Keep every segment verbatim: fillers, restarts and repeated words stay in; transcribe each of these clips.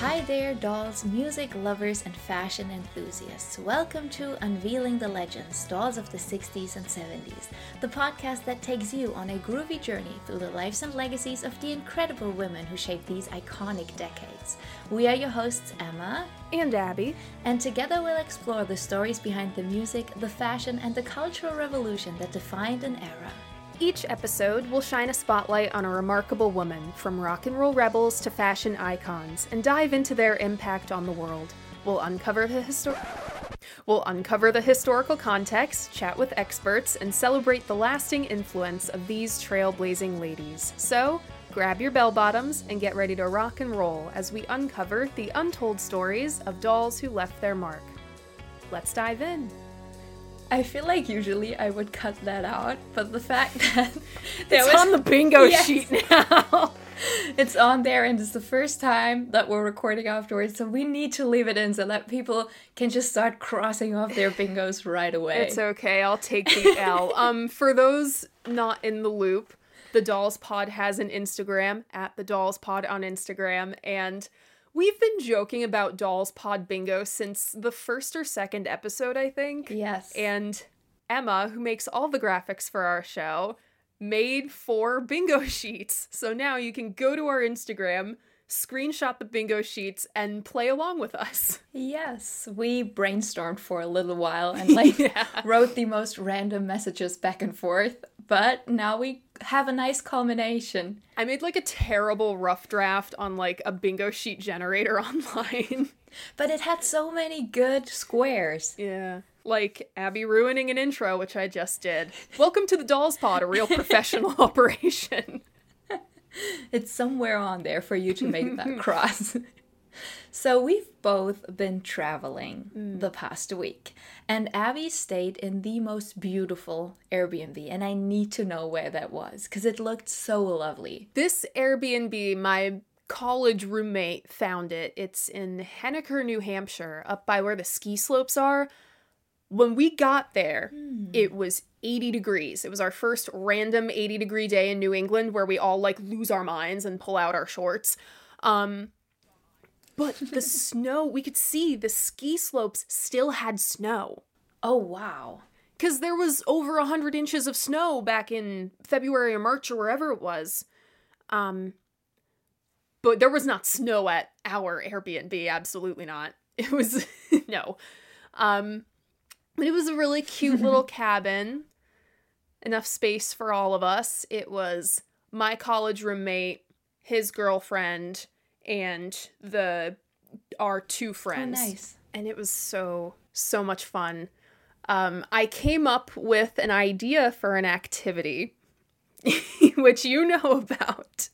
Hi there, dolls, music lovers, and fashion enthusiasts. Welcome to Unveiling the Legends, Dolls of the sixties and seventies, the podcast that takes you on a groovy journey through the lives and legacies of the incredible women who shaped these iconic decades. We are your hosts, Emma and Abby, and together we'll explore the stories behind the music, the fashion, and the cultural revolution that defined an era. Each episode will shine a spotlight on a remarkable woman, from rock and roll rebels to fashion icons, and dive into their impact on the world. We'll uncover the histor- We'll uncover the historical context, chat with experts, and celebrate the lasting influence of these trailblazing ladies. So, grab your bell bottoms and get ready to rock and roll as we uncover the untold stories of dolls who left their mark. Let's dive in. I feel like usually I would cut that out, but the fact that it's was, on the bingo yes. sheet now. It's on there, and it's the first time that we're recording afterwards, so we need to leave it in so that people can just start crossing off their bingos right away. It's okay, I'll take the L. um, for those not in the loop, the Dolls Pod has an Instagram, at the Dolls Pod on Instagram, and we've been joking about Dolls Pod Bingo since the first or second episode, I think. Yes. And Emma, who makes all the graphics for our show, made four bingo sheets. So now you can go to our Instagram, screenshot the bingo sheets, and play along with us. Yes, we brainstormed for a little while and like yeah. wrote the most random messages back and forth, but now we have a nice culmination. I made like a terrible rough draft on like a bingo sheet generator online. But it had so many good squares. Yeah. Like Abby ruining an intro, which I just did. Welcome to the Dolls Pod, a real professional operation. It's somewhere on there for you to make that cross. So we've both been traveling mm. the past week, and Abby stayed in the most beautiful Airbnb, and I need to know where that was, because it looked so lovely. This Airbnb, my college roommate found it. It's in Henniker, New Hampshire, up by where the ski slopes are. When we got there, mm. it was eighty degrees. It was our first random eighty degree day in New England where we all like lose our minds and pull out our shorts. Um, but the snow, we could see the ski slopes still had snow. Oh, wow. Because there was over one hundred inches of snow back in February or March or wherever it was. Um, but there was not snow at our Airbnb. Absolutely not. It was, no. Um, but it was a really cute little cabin. Enough space for all of us. It was my college roommate, his girlfriend, and the our two friends. Oh, nice. And it was so, so much fun. Um, I came up with an idea for an activity, which you know about.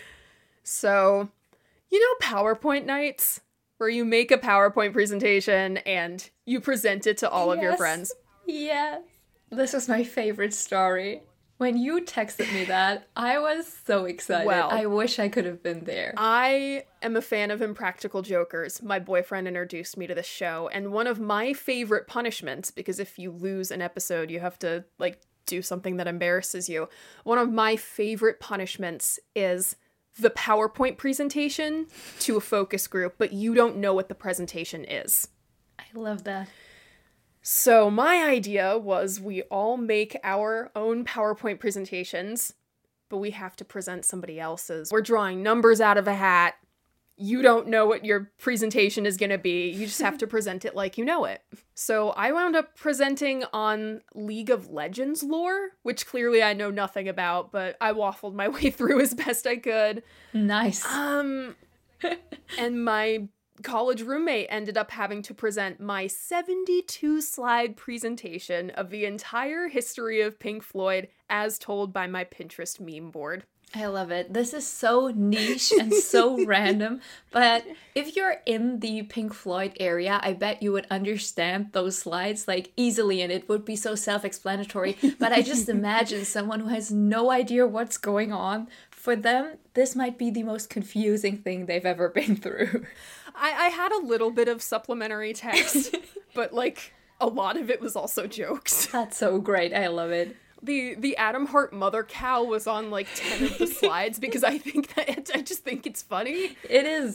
So, you know PowerPoint nights? Where you make a PowerPoint presentation and you present it to all yes. of your friends. Yes. This was my favorite story. When you texted me that, I was so excited. Well, I wish I could have been there. I am a fan of Impractical Jokers. My boyfriend introduced me to the show, and one of my favorite punishments, because if you lose an episode, you have to, like, do something that embarrasses you. One of my favorite punishments is the PowerPoint presentation to a focus group, but you don't know what the presentation is. I love that. So my idea was we all make our own PowerPoint presentations, but we have to present somebody else's. We're drawing numbers out of a hat. You don't know what your presentation is going to be. You just have to present it like you know it. So I wound up presenting on League of Legends lore, which clearly I know nothing about, but I waffled my way through as best I could. Nice. Um, and my college roommate ended up having to present my seventy-two slide presentation of the entire history of Pink Floyd as told by my Pinterest meme board. I love it. This is so niche and so random, but if you're in the Pink Floyd area, I bet you would understand those slides like easily and it would be so self-explanatory. But I just imagine someone who has no idea what's going on. For them, this might be the most confusing thing they've ever been through. I, I had a little bit of supplementary text, but like a lot of it was also jokes. That's so great. I love it. The the Atom Heart mother cow was on like ten of the slides because I think that it, I just think it's funny. It is.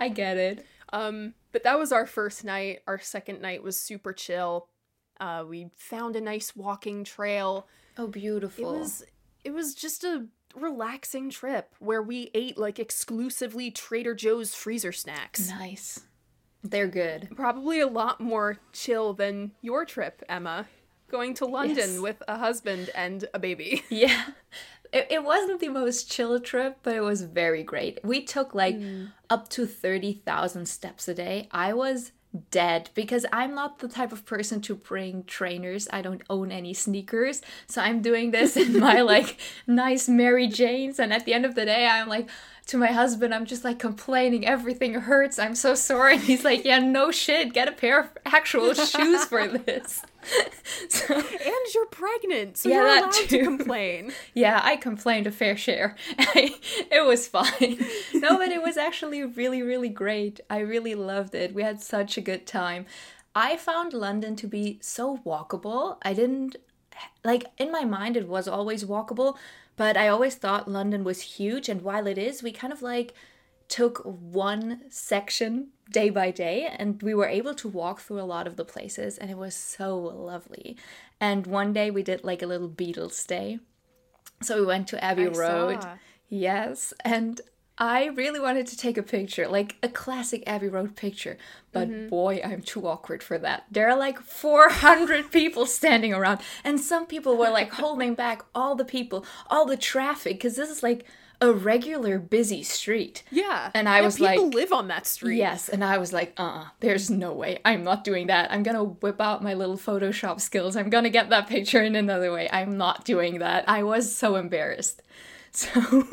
I get it. Um, but that was our first night. Our second night was super chill. Uh, we found a nice walking trail. Oh, beautiful. It was it was just a relaxing trip where we ate like exclusively Trader Joe's freezer snacks. Nice. They're good. Probably a lot more chill than your trip, Emma. Going to London Yes. with a husband and a baby. Yeah. It, it wasn't the most chill trip, but it was very great. We took like Mm. up to thirty thousand steps a day. I was dead because I'm not the type of person to bring trainers. I don't own any sneakers. So I'm doing this in my like nice Mary Janes. And at the end of the day, I'm like, to my husband, I'm just like complaining, everything hurts, I'm so sore. And he's like, yeah, no shit, get a pair of actual shoes for this. So, And you're pregnant, so Yeah, you're that allowed too. to complain. yeah, I complained a fair share. It was fine. No, but it was actually really, really great. I really loved it. We had such a good time. I found London to be so walkable. I didn't, like, in my mind, it was always walkable, but I always thought London was huge. And while it is, we kind of like took one section day by day and we were able to walk through a lot of the places and it was so lovely. And one day we did like a little Beatles day. So we went to Abbey I Road. saw. Yes. And I really wanted to take a picture, like a classic Abbey Road picture. But Mm-hmm. boy, I'm too awkward for that. There are like four hundred people standing around. And some people were like holding back all the people, all the traffic, because this is like a regular busy street. Yeah. And I Yeah, was people like- live on that street. Yes, and I was like, uh-uh, there's no way. I'm not doing that. I'm gonna whip out my little Photoshop skills. I'm gonna get that picture in another way. I'm not doing that. I was so embarrassed. So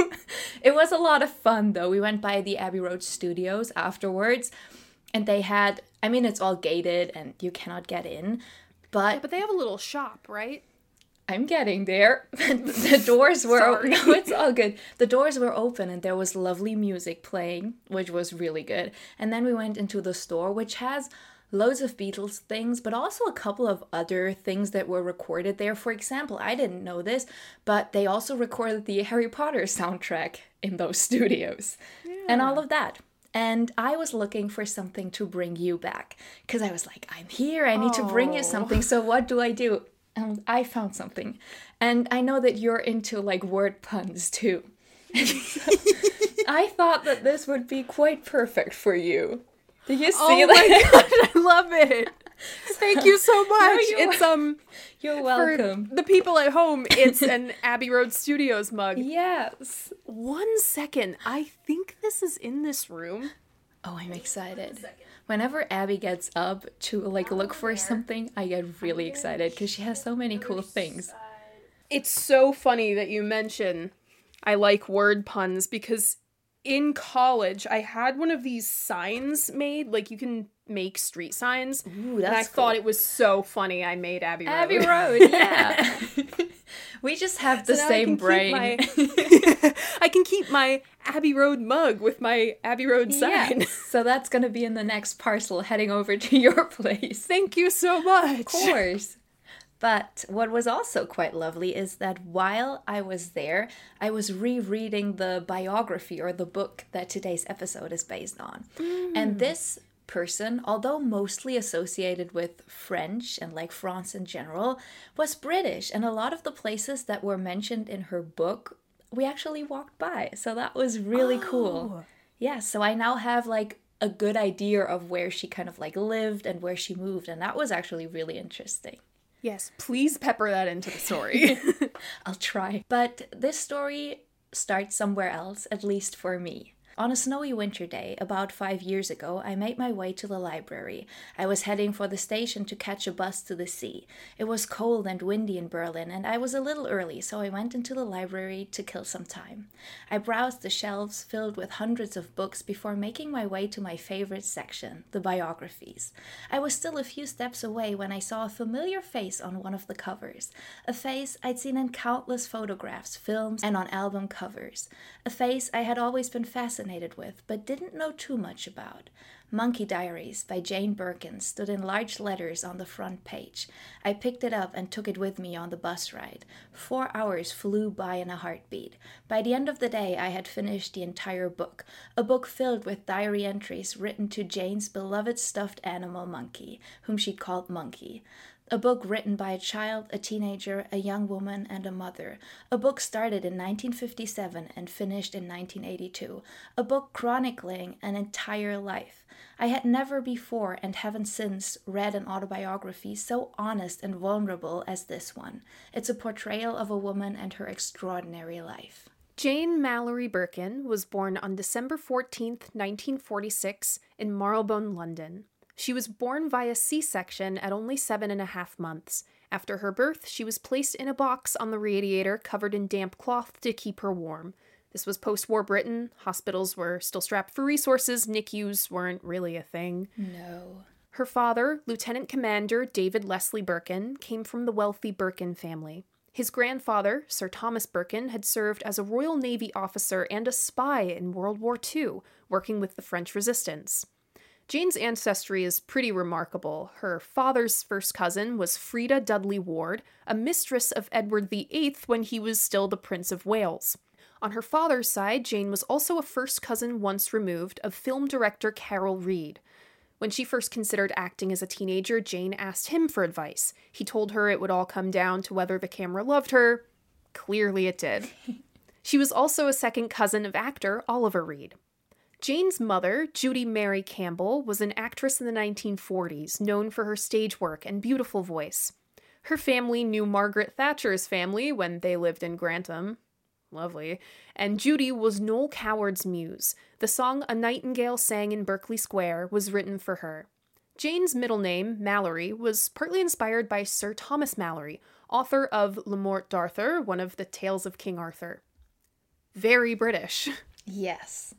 it was a lot of fun, though. We went by the Abbey Road Studios afterwards, and they had, I mean, it's all gated and you cannot get in, but But they have a little shop, right? I'm getting there. The doors were Sorry. no, it's all good. The doors were open and there was lovely music playing, which was really good. And then we went into the store, which has loads of Beatles things, but also a couple of other things that were recorded there. For example, I didn't know this, but they also recorded the Harry Potter soundtrack in those studios and all of that. And I was looking for something to bring you back because I was like, I'm here. I need to bring you Oh. something. So what do I do? And I found something. And I know that you're into like word puns too. I thought that this would be quite perfect for you. Did you see Oh that? my gosh, I love it. Thank you so much. you're It's um You're for welcome. the people at home, it's an Abbey Road Studios mug. Yes. One second. I think this is in this room. Oh, I'm excited. Whenever Abby gets up to like look for something, I get really excited because she has so many cool things. It's so funny that you mention I like word puns because in college I had one of these signs made, like you can make street signs. Ooh, and I that's thought cool. it was so funny I made Abbey Road. Abbey Road, yeah. We just have the So now I same can keep brain. my- I can keep my Abbey Road mug with my Abbey Road sign. Yes. So that's gonna be in the next parcel heading over to your place. Thank you so much. Of course. But what was also quite lovely is that while I was there, I was rereading the biography or the book that today's episode is based on. And this person, although mostly associated with French and like France in general, was British. And a lot of the places that were mentioned in her book, we actually walked by. So that was really cool. Yeah, so I now have like a good idea of where she kind of like lived and where she moved. And that was actually really interesting. Yes, please pepper that into the story. I'll try. But this story starts somewhere else, at least for me. On a snowy winter day, about five years ago, I made my way to the library. I was heading for the station to catch a bus to the sea. It was cold and windy in Berlin, and I was a little early, so I went into the library to kill some time. I browsed the shelves filled with hundreds of books before making my way to my favorite section, the biographies. I was still a few steps away when I saw a familiar face on one of the covers. A face I'd seen in countless photographs, films, and on album covers. A face I had always been fascinated fascinated with, but didn't know too much about. Monkey Diaries by Jane Birkin stood in large letters on the front page. I picked it up and took it with me on the bus ride. Four hours flew by in a heartbeat. By the end of the day, I had finished the entire book, a book filled with diary entries written to Jane's beloved stuffed animal Monkey, whom she called Monkey. A book written by a child, a teenager, a young woman, and a mother. A book started in nineteen fifty-seven and finished in nineteen eighty-two. A book chronicling an entire life. I had never before, and haven't since, read an autobiography so honest and vulnerable as this one. It's a portrayal of a woman and her extraordinary life. Jane Mallory Birkin was born on December fourteenth, nineteen forty-six, in Marylebone, London. She was born via C-section at only seven and a half months. After her birth, she was placed in a box on the radiator covered in damp cloth to keep her warm. This was post-war Britain. Hospitals were still strapped for resources. N I C Us weren't really a thing. No. Her father, Lieutenant Commander David Leslie Birkin, came from the wealthy Birkin family. His grandfather, Sir Thomas Birkin, had served as a Royal Navy officer and a spy in World War Two, working with the French resistance. Jane's ancestry is pretty remarkable. Her father's first cousin was Frida Dudley Ward, a mistress of Edward the Eighth when he was still the Prince of Wales. On her father's side, Jane was also a first cousin once removed of film director Carol Reed. When she first considered acting as a teenager, Jane asked him for advice. He told her it would all come down to whether the camera loved her. Clearly it did. She was also a second cousin of actor Oliver Reed. Jane's mother, Judy Mary Campbell, was an actress in the nineteen forties, known for her stage work and beautiful voice. Her family knew Margaret Thatcher's family when they lived in Grantham. Lovely. And Judy was Noel Coward's muse. The song A Nightingale Sang in Berkeley Square was written for her. Jane's middle name, Mallory, was partly inspired by Sir Thomas Malory, author of Le Morte d'Arthur, one of the Tales of King Arthur. Very British. Yes.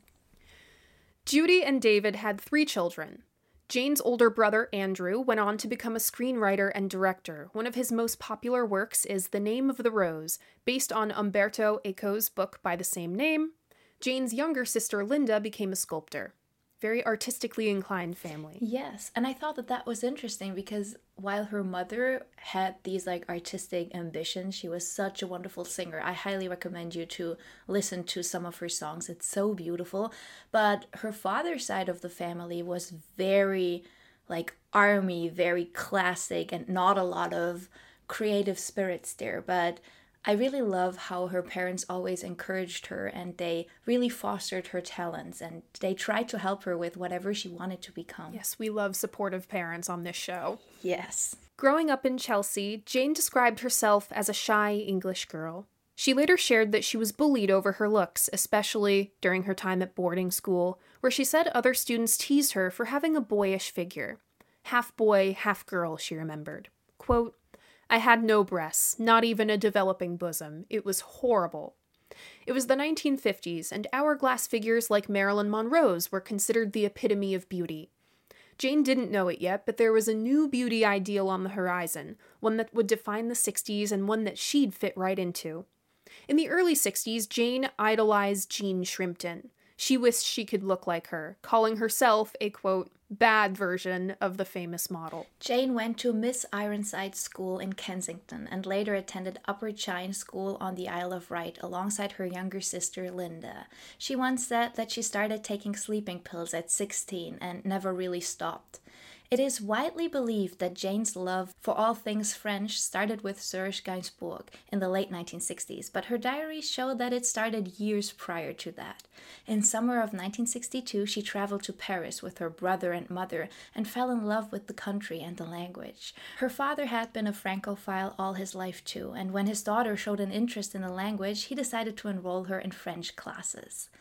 Judy and David had three children. Jane's older brother, Andrew, went on to become a screenwriter and director. One of his most popular works is The Name of the Rose, based on Umberto Eco's book by the same name. Jane's younger sister, Linda, became a sculptor. Very artistically inclined family. Yes, and I thought that that was interesting because while her mother had these like artistic ambitions, she was such a wonderful singer. I highly recommend you to listen to some of her songs. It's so beautiful. But her father's side of the family was very like army, very classic, and not a lot of creative spirits there. But I really love how her parents always encouraged her and they really fostered her talents and they tried to help her with whatever she wanted to become. Yes, we love supportive parents on this show. Yes. Growing up in Chelsea, Jane described herself as a shy English girl. She later shared that she was bullied over her looks, especially during her time at boarding school, where she said other students teased her for having a boyish figure. Half boy, half girl, she remembered. Quote, I had no breasts, not even a developing bosom. It was horrible. It was the nineteen fifties, and hourglass figures like Marilyn Monroe's were considered the epitome of beauty. Jane didn't know it yet, but there was a new beauty ideal on the horizon, one that would define the sixties and one that she'd fit right into. In the early sixties, Jane idolized Jean Shrimpton. She wished she could look like her, calling herself a, quote, bad version of the famous model. Jane went to Miss Ironside School in Kensington and later attended Upper Chine School on the Isle of Wight alongside her younger sister Linda. She once said that she started taking sleeping pills at sixteen and never really stopped. It is widely believed that Jane's love for all things French started with Serge Gainsbourg in the late nineteen sixties, but her diaries show that it started years prior to that. In summer of nineteen sixty-two, she traveled to Paris with her brother and mother and fell in love with the country and the language. Her father had been a Francophile all his life too, and when his daughter showed an interest in the language, he decided to enroll her in French classes.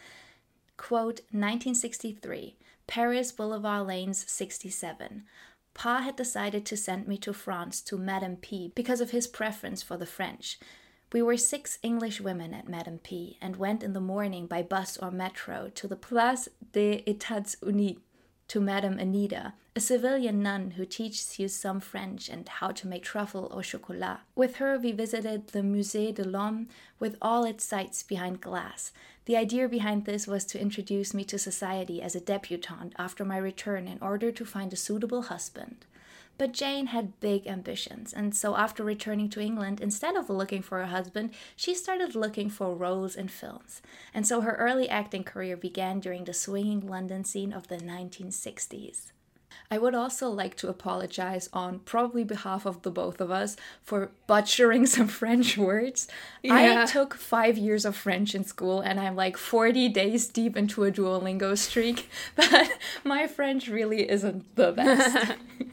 Quote, nineteen sixty-three. Paris, Boulevard Lanes, sixty-seven. Pa had decided to send me to France to Madame P because of his preference for the French. We were six English women at Madame P and went in the morning by bus or metro to the Place des Etats Unis. to Madame Anita, a civilian nun who teaches you some French and how to make truffle au chocolat. With her, we visited the Musée de l'Homme with all its sights behind glass. The idea behind this was to introduce me to society as a debutante after my return in order to find a suitable husband. But Jane had big ambitions, and so after returning to England, instead of looking for a husband, she started looking for roles in films. And so her early acting career began during the swinging London scene of the nineteen sixties. I would also like to apologize on probably behalf of the both of us for butchering some French words. Yeah. I took five years of French in school and I'm like forty days deep into a Duolingo streak, but my French really isn't the best.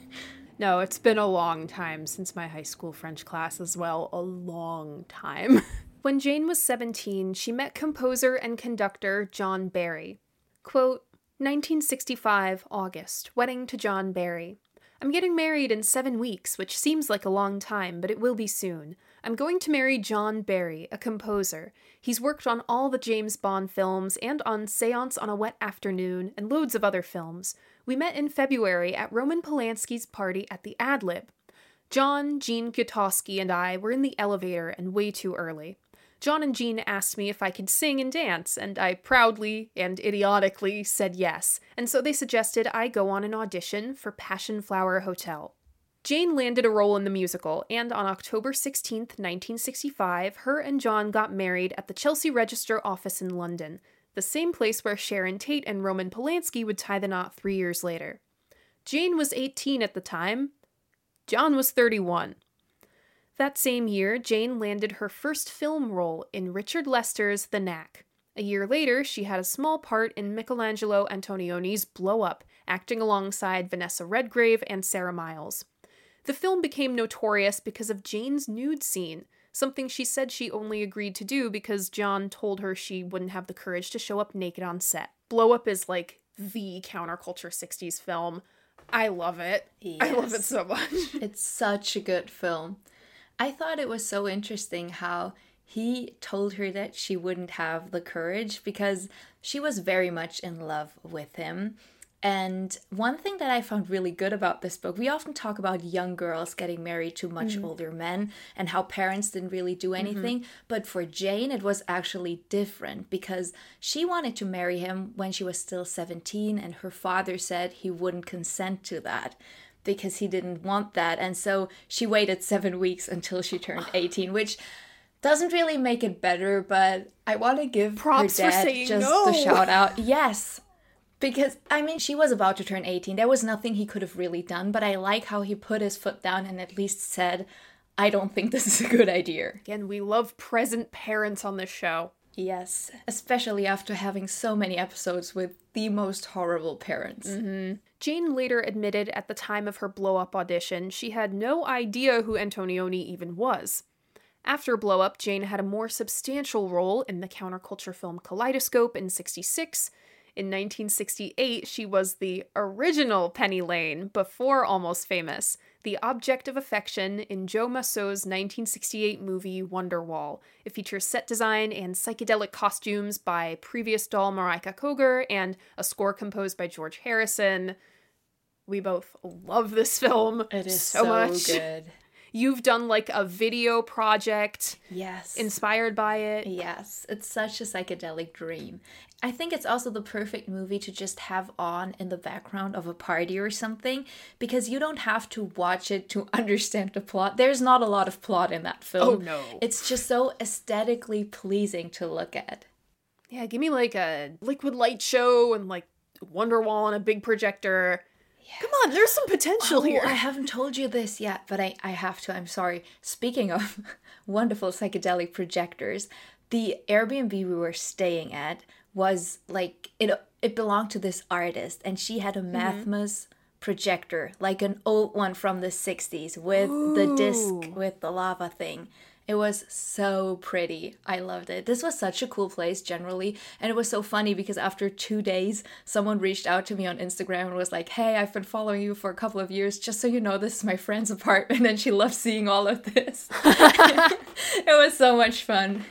No, it's been a long time since my high school French class as well. A long time. When Jane was seventeen, she met composer and conductor John Barry. Quote, nineteen sixty-five, August, wedding to John Barry. I'm getting married in seven weeks, which seems like a long time, but it will be soon. I'm going to marry John Barry, a composer. He's worked on all the James Bond films and on Seance on a Wet Afternoon and loads of other films. We met in February at Roman Polanski's party at the Ad-Lib. John, Jean Kutowski, and I were in the elevator and way too early. John and Jean asked me if I could sing and dance, and I proudly and idiotically said yes, and so they suggested I go on an audition for Passion Flower Hotel. Jane landed a role in the musical, and on October sixteenth, nineteen sixty-five, her and John got married at the Chelsea Register office in London, the same place where Sharon Tate and Roman Polanski would tie the knot three years later. Jane was eighteen at the time. John was thirty-one. That same year, Jane landed her first film role in Richard Lester's The Knack. A year later, she had a small part in Michelangelo Antonioni's Blow Up, acting alongside Vanessa Redgrave and Sarah Miles. The film became notorious because of Jane's nude scene, something she said she only agreed to do because John told her she wouldn't have the courage to show up naked on set. Blow Up is like the counterculture sixties film. I love it. Yes. I love it so much. It's such a good film. I thought it was so interesting how he told her that she wouldn't have the courage because she was very much in love with him. And one thing that I found really good about this book, we often talk about young girls getting married to much mm-hmm. older men and how parents didn't really do anything. Mm-hmm. But for Jane, it was actually different because she wanted to marry him when she was still seventeen, and her father said he wouldn't consent to that because he didn't want that. And so she waited seven weeks until she turned eighteen, which doesn't really make it better, but I want to give props her dad for saying just no. the shout out. Yes. Because, I mean, she was about to turn eighteen. There was nothing he could have really done, but I like how he put his foot down and at least said, I don't think this is a good idea. Again, we love present parents on this show. Yes, especially after having so many episodes with the most horrible parents. Mm-hmm. Jane later admitted at the time of her Blow Up audition she had no idea who Antonioni even was. After Blow Up, Jane had a more substantial role in the counterculture film Kaleidoscope in sixty-six. In nineteen sixty-eight, she was the original Penny Lane, before Almost Famous, the object of affection in Joe Massot's nineteen sixty-eight movie Wonderwall. It features set design and psychedelic costumes by previous doll Marika Koger and a score composed by George Harrison. We both love this film It is so, so much. good. You've done like a video project. Yes. Inspired by it. Yes, it's such a psychedelic dream. I think it's also the perfect movie to just have on in the background of a party or something, because you don't have to watch it to understand the plot. There's not a lot of plot in that film. Oh, no. It's just so aesthetically pleasing to look at. Yeah, give me like a liquid light show and like Wonderwall on a big projector. Yeah. Come on, there's some potential oh, here. I haven't told you this yet, but I, I have to. I'm sorry. Speaking of wonderful psychedelic projectors, the Airbnb we were staying at was like, it it belonged to this artist, and she had a Mathmas mm-hmm. projector, like an old one from the sixties with Ooh. the disc with the lava thing. It was so pretty. I loved it. This was such a cool place generally. And it was so funny because after two days, someone reached out to me on Instagram and was like, hey, I've been following you for a couple of years. Just so you know, this is my friend's apartment and she loves seeing all of this. It was so much fun.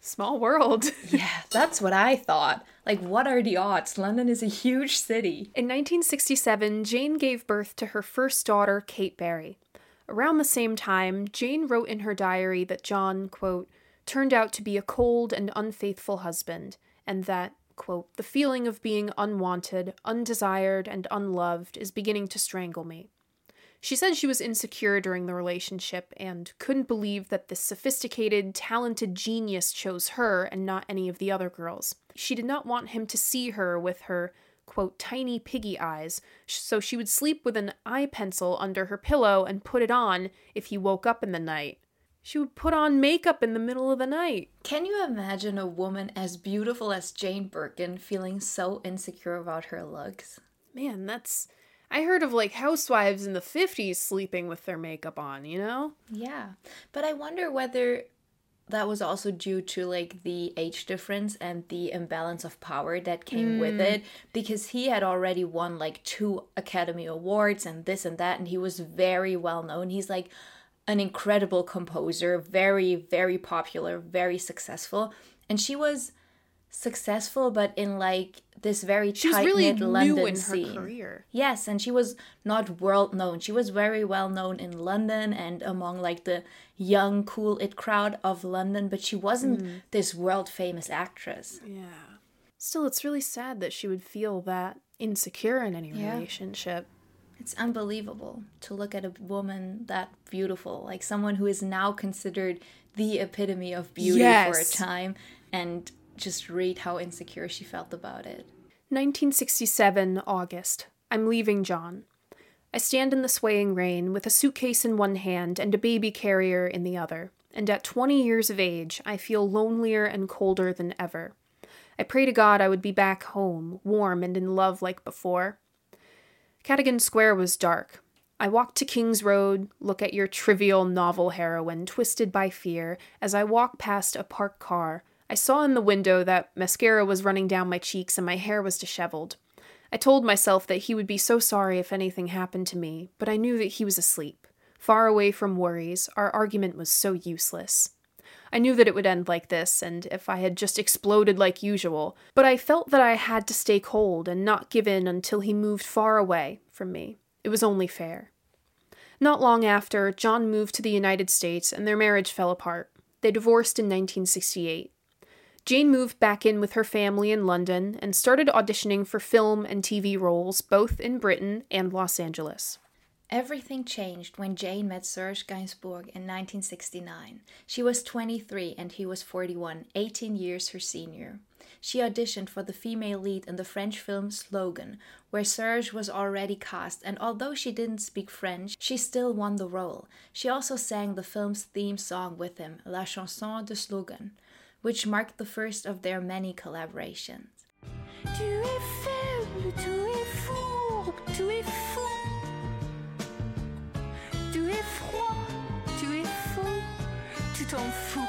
Small world. Yeah, that's what I thought. Like, what are the odds? London is a huge city. In nineteen sixty-seven, Jane gave birth to her first daughter, Kate Barry. Around the same time, Jane wrote in her diary that John, quote, turned out to be a cold and unfaithful husband, and that, quote, the feeling of being unwanted, undesired, and unloved is beginning to strangle me. She said she was insecure during the relationship and couldn't believe that this sophisticated, talented genius chose her and not any of the other girls. She did not want him to see her with her, quote, tiny piggy eyes, so she would sleep with an eye pencil under her pillow and put it on if he woke up in the night. She would put on makeup in the middle of the night. Can you imagine a woman as beautiful as Jane Birkin feeling so insecure about her looks? Man, that's... I heard of, like, housewives in the fifties sleeping with their makeup on, you know? Yeah, but I wonder whether that was also due to, like, the age difference and the imbalance of power that came mm. with it, because he had already won, like, two Academy Awards and this and that, and he was very well known. He's, like, an incredible composer, very, very popular, very successful, and she was successful, but in like this very she tight-knit really London new in scene. Her career. Yes, and she was not world known. She was very well known in London and among like the young, cool it crowd of London, but she wasn't mm. this world famous actress. Yeah. Still, it's really sad that she would feel that insecure in any yeah. relationship. It's unbelievable to look at a woman that beautiful, like someone who is now considered the epitome of beauty yes. for a time, and just read how insecure she felt about it. nineteen sixty-seven, August. I'm leaving John. I stand in the swaying rain with a suitcase in one hand and a baby carrier in the other, and at twenty years of age, I feel lonelier and colder than ever. I pray to God I would be back home, warm and in love like before. Cadogan Square was dark. I walk to King's Road, look at your trivial novel heroine twisted by fear. As I walk past a parked car, I saw in the window that mascara was running down my cheeks and my hair was disheveled. I told myself that he would be so sorry if anything happened to me, but I knew that he was asleep. Far away from worries, our argument was so useless. I knew that it would end like this, and if I had just exploded like usual, but I felt that I had to stay cold and not give in until he moved far away from me. It was only fair. Not long after, John moved to the United States and their marriage fell apart. They divorced in nineteen sixty-eight. Jane moved back in with her family in London and started auditioning for film and T V roles both in Britain and Los Angeles. Everything changed when Jane met Serge Gainsbourg in nineteen sixty-nine. She was twenty-three and he was forty-one, eighteen years her senior. She auditioned for the female lead in the French film Slogan, where Serge was already cast, and although she didn't speak French, she still won the role. She also sang the film's theme song with him, La Chanson de Slogan, which marked the first of their many collaborations. Tu es faible, tu es fourbe, tu es fou. Tu es froid, tu es fou, tu t'en fous.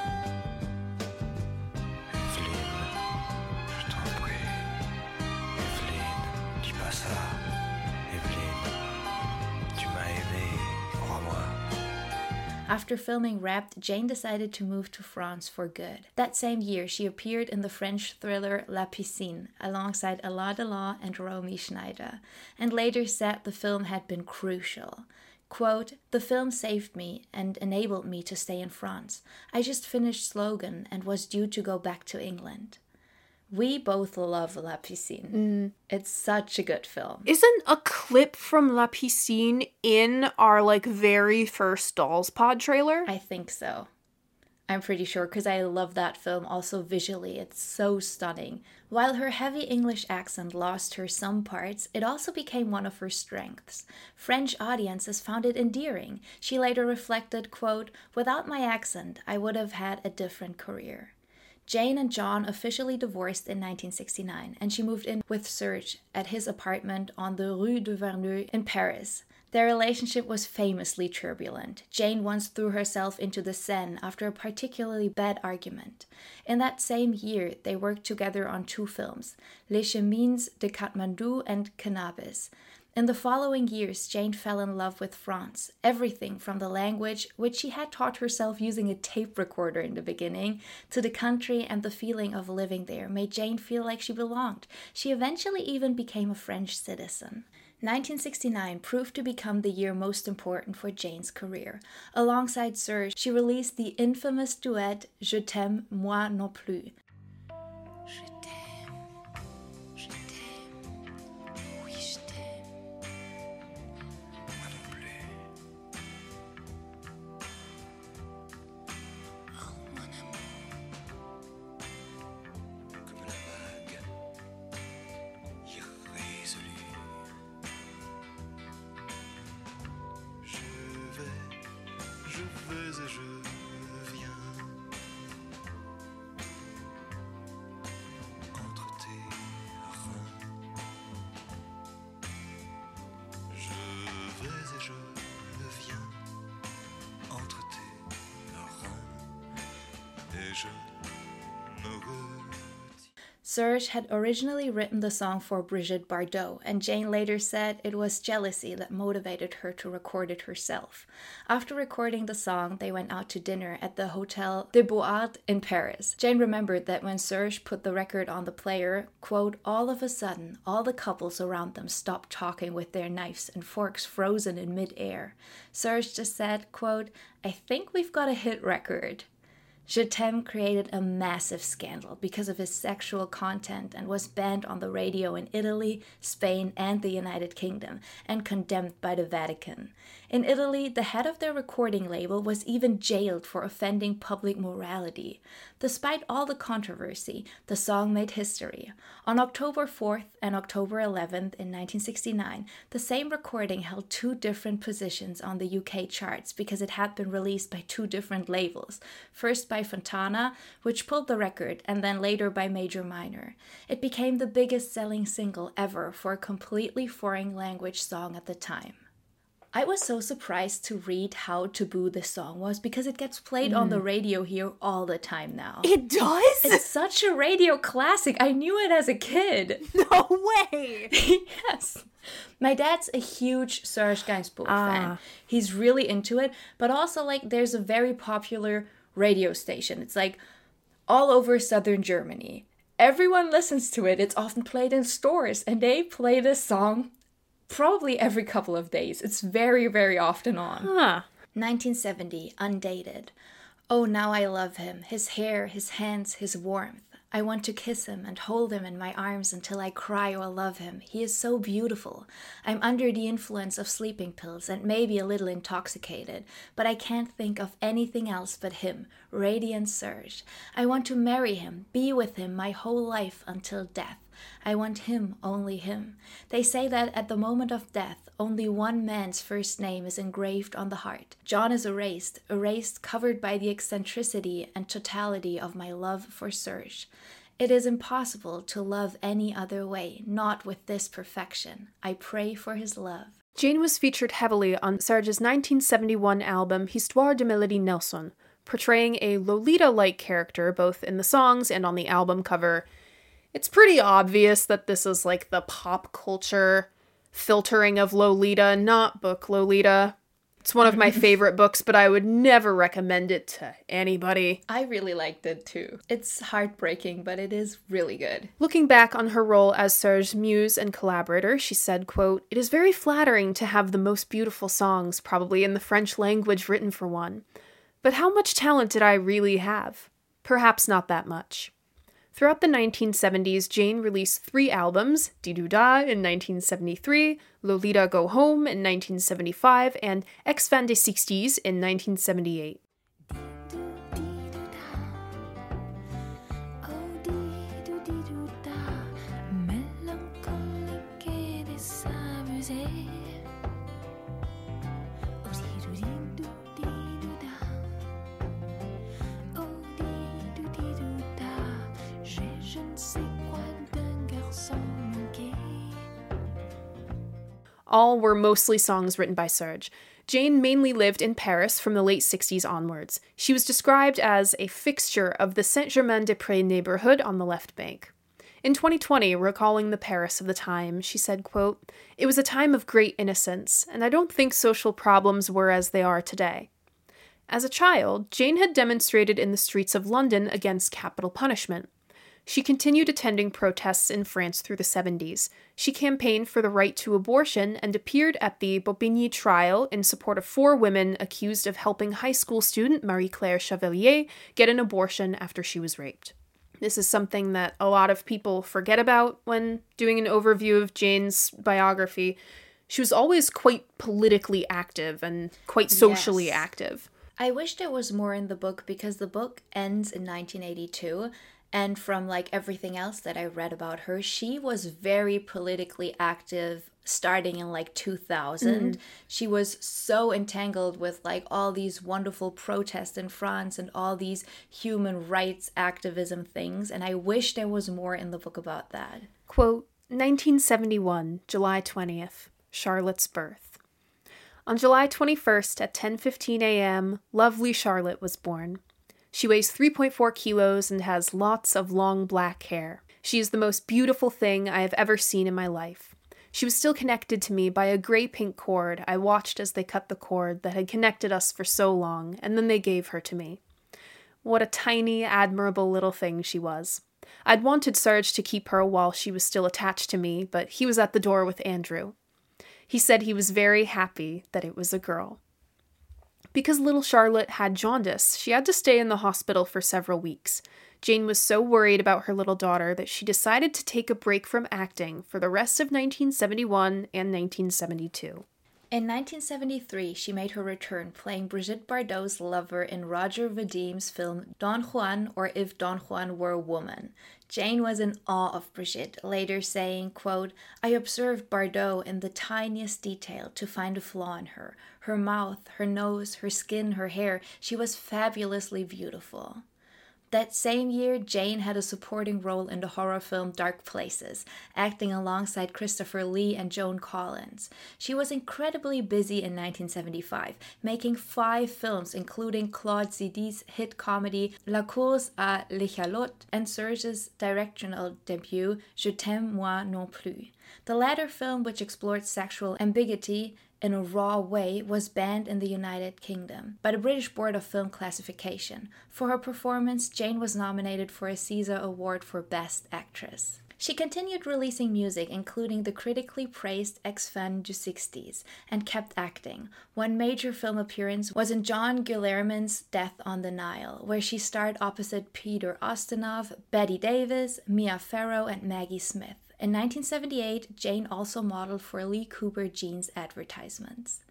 Evelyne, je t'en prie. Evelyne, dis pas ça. Evelyne, tu m'as aimé, crois-moi. After filming Wrapped, Jane decided to move to France for good. That same year, she appeared in the French thriller La Piscine, alongside Alain Delon and Romy Schneider, and later said the film had been crucial. Quote, "The film saved me and enabled me to stay in France. I just finished Slogan and was due to go back to England." We both love La Piscine. Mm. It's such a good film. Isn't a clip from La Piscine in our, like, very first Dolls Pod trailer? I think so. I'm pretty sure, because I love that film also visually. It's so stunning. While her heavy English accent lost her some parts, it also became one of her strengths. French audiences found it endearing. She later reflected, quote, "Without my accent, I would have had a different career." Jane and John officially divorced in nineteen sixty-nine, and she moved in with Serge at his apartment on the Rue de Verneuil in Paris. Their relationship was famously turbulent. Jane once threw herself into the Seine after a particularly bad argument. In that same year, they worked together on two films, Les Chemins de Kathmandu and Cannabis. In the following years, Jane fell in love with France. Everything from the language, which she had taught herself using a tape recorder in the beginning, to the country and the feeling of living there made Jane feel like she belonged. She eventually even became a French citizen. nineteen sixty-nine proved to become the year most important for Jane's career. Alongside Serge, she released the infamous duet Je t'aime, moi non plus. Je t'aime, je t'aime, oui je t'aime. Moi non plus. Oh mon amour, Comme la vague irrésolue. Je vais, je vais et je viens. Entre tes reins. Je vais et je viens. Entre tes reins. Et je me retire. Serge had originally written the song for Brigitte Bardot, and Jane later said it was jealousy that motivated her to record it herself. After recording the song, they went out to dinner at the Hotel des Beaux-Arts in Paris. Jane remembered that when Serge put the record on the player, quote, all of a sudden, all the couples around them stopped talking with their knives and forks frozen in mid-air. Serge just said, quote, I think we've got a hit record. Je t'aime created a massive scandal because of his sexual content and was banned on the radio in Italy, Spain, and the United Kingdom, and condemned by the Vatican. In Italy, the head of their recording label was even jailed for offending public morality. Despite all the controversy, the song made history. On October fourth and October eleventh in nineteen sixty-nine, the same recording held two different positions on the U K charts because it had been released by two different labels. First by Fontana, which pulled the record, and then later by Major Minor. It became the biggest selling single ever for a completely foreign language song at the time. I was so surprised to read how taboo this song was because it gets played mm. on the radio here all the time now. It does? It's such a radio classic. I knew it as a kid. No way! Yes. My dad's a huge Serge Gainsbourg ah. fan. He's really into it, but also like there's a very popular radio station. It's like all over southern Germany. Everyone listens to it. It's often played in stores, and they play this song probably every couple of days. It's very, very often on. Huh. nineteen seventy, Undated. Oh, now I love him. His hair, his hands, his warmth. I want to kiss him and hold him in my arms until I cry or love him. He is so beautiful. I'm under the influence of sleeping pills and maybe a little intoxicated, but I can't think of anything else but him, Radiant Serge. I want to marry him, be with him my whole life until death. I want him, only him. They say that at the moment of death, only one man's first name is engraved on the heart. John is erased, erased, covered by the eccentricity and totality of my love for Serge. It is impossible to love any other way, not with this perfection. I pray for his love. Jane was featured heavily on Serge's nineteen seventy-one album Histoire de Mélodie Nelson, portraying a Lolita-like character both in the songs and on the album cover. It's pretty obvious that this is like the pop culture filtering of Lolita, not book Lolita. It's one of my favorite books, but I would never recommend it to anybody. I really liked it too. It's heartbreaking, but it is really good. Looking back on her role as Serge's muse and collaborator, she said, quote, "It is very flattering to have the most beautiful songs, probably in the French language, written for one. But how much talent did I really have? Perhaps not that much." Throughout the nineteen seventies, Jane released three albums, Di-Doo-Dah in nineteen seventy-three, Lolita Go Home in nineteen seventy-five, and Ex-Fin des sixties in nineteen seventy-eight. All were mostly songs written by Serge. Jane mainly lived in Paris from the late sixties onwards. She was described as a fixture of the Saint-Germain-des-Prés neighborhood on the left bank. In twenty twenty, recalling the Paris of the time, she said, quote, "It was a time of great innocence, and I don't think social problems were as they are today." As a child, Jane had demonstrated in the streets of London against capital punishment. She continued attending protests in France through the seventies. She campaigned for the right to abortion and appeared at the Bobigny trial in support of four women accused of helping high school student Marie-Claire Chevalier get an abortion after she was raped. This is something that a lot of people forget about when doing an overview of Jane's biography. She was always quite politically active and quite socially Yes. active. I wish there was more in the book because the book ends in nineteen eighty-two, and from like everything else that I read about her, she was very politically active starting in like two thousand. Mm. She was so entangled with like all these wonderful protests in France and all these human rights activism things, and I wish there was more in the book about that. Quote, nineteen seventy-one, July twentieth, Charlotte's birth. On July twenty-first at ten fifteen a.m., lovely Charlotte was born. She weighs three point four kilos and has lots of long black hair. She is the most beautiful thing I have ever seen in my life. She was still connected to me by a gray-pink cord. I watched as they cut the cord that had connected us for so long, and then they gave her to me. What a tiny, admirable little thing she was. I'd wanted Serge to keep her while she was still attached to me, but he was at the door with Andrew. He said he was very happy that it was a girl. Because little Charlotte had jaundice, she had to stay in the hospital for several weeks. Jane was so worried about her little daughter that she decided to take a break from acting for the rest of nineteen seventy-one and nineteen seventy-two. In nineteen seventy-three, she made her return, playing Brigitte Bardot's lover in Roger Vadim's film Don Juan, or If Don Juan Were a Woman. Jane was in awe of Brigitte, later saying, quote, "I observed Bardot in the tiniest detail to find a flaw in her. Her mouth, her nose, her skin, her hair. She was fabulously beautiful." That same year, Jane had a supporting role in the horror film Dark Places, acting alongside Christopher Lee and Joan Collins. She was incredibly busy in nineteen seventy-five, making five films, including Claude Zid's hit comedy La course à l'échalote and Serge's directorial debut Je t'aime moi non plus. The latter film, which explored sexual ambiguity in a raw way, was banned in the United Kingdom by the British Board of Film Classification. For her performance, Jane was nominated for a César Award for Best Actress. She continued releasing music, including the critically praised Ex-Femme du sixties, and kept acting. One major film appearance was in John Guillermin's Death on the Nile, where she starred opposite Peter Ustinov, Bette Davis, Mia Farrow, and Maggie Smith. In nineteen seventy-eight, Jane also modeled for Lee Cooper jeans advertisements.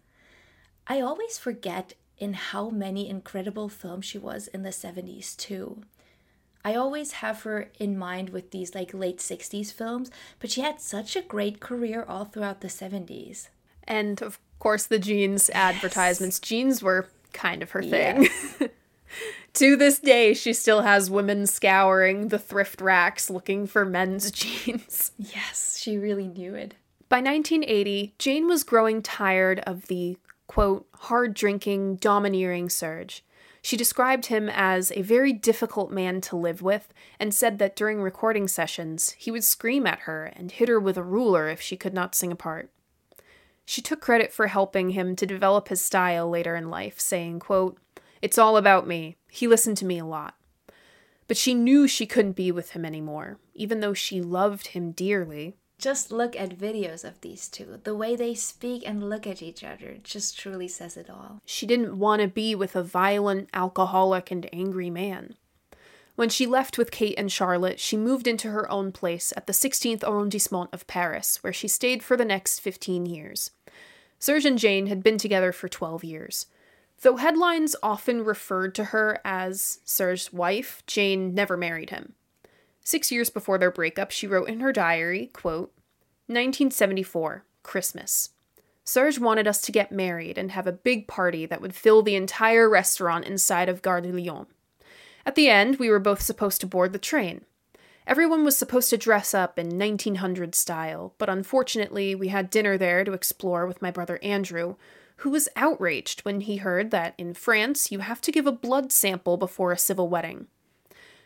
I always forget in how many incredible films she was in the seventies too. I always have her in mind with these like late sixties films, but she had such a great career all throughout the seventies. And of course the jeans advertisements. Yes. Jeans were kind of her thing. Yes. To this day, she still has women scouring the thrift racks looking for men's jeans. Yes, she really knew it. By nineteen eighty, Jane was growing tired of the, quote, hard-drinking, domineering Serge. She described him as a very difficult man to live with and said that during recording sessions, he would scream at her and hit her with a ruler if she could not sing a part. She took credit for helping him to develop his style later in life, saying, quote, "It's all about me. He listened to me a lot." But she knew she couldn't be with him anymore, even though she loved him dearly. Just look at videos of these two. The way they speak and look at each other just truly says it all. She didn't want to be with a violent, alcoholic, and angry man. When she left with Kate and Charlotte, she moved into her own place at the sixteenth arrondissement of Paris, where she stayed for the next fifteen years. Serge and Jane had been together for twelve years. Though headlines often referred to her as Serge's wife, Jane never married him. Six years before their breakup, she wrote in her diary, quote, nineteen seventy-four, Christmas. Serge wanted us to get married and have a big party that would fill the entire restaurant inside of Gare de Lyon. At the end, we were both supposed to board the train. Everyone was supposed to dress up in nineteen hundreds style, but unfortunately, we had dinner there to explore with my brother Andrew, who was outraged when he heard that in France you have to give a blood sample before a civil wedding.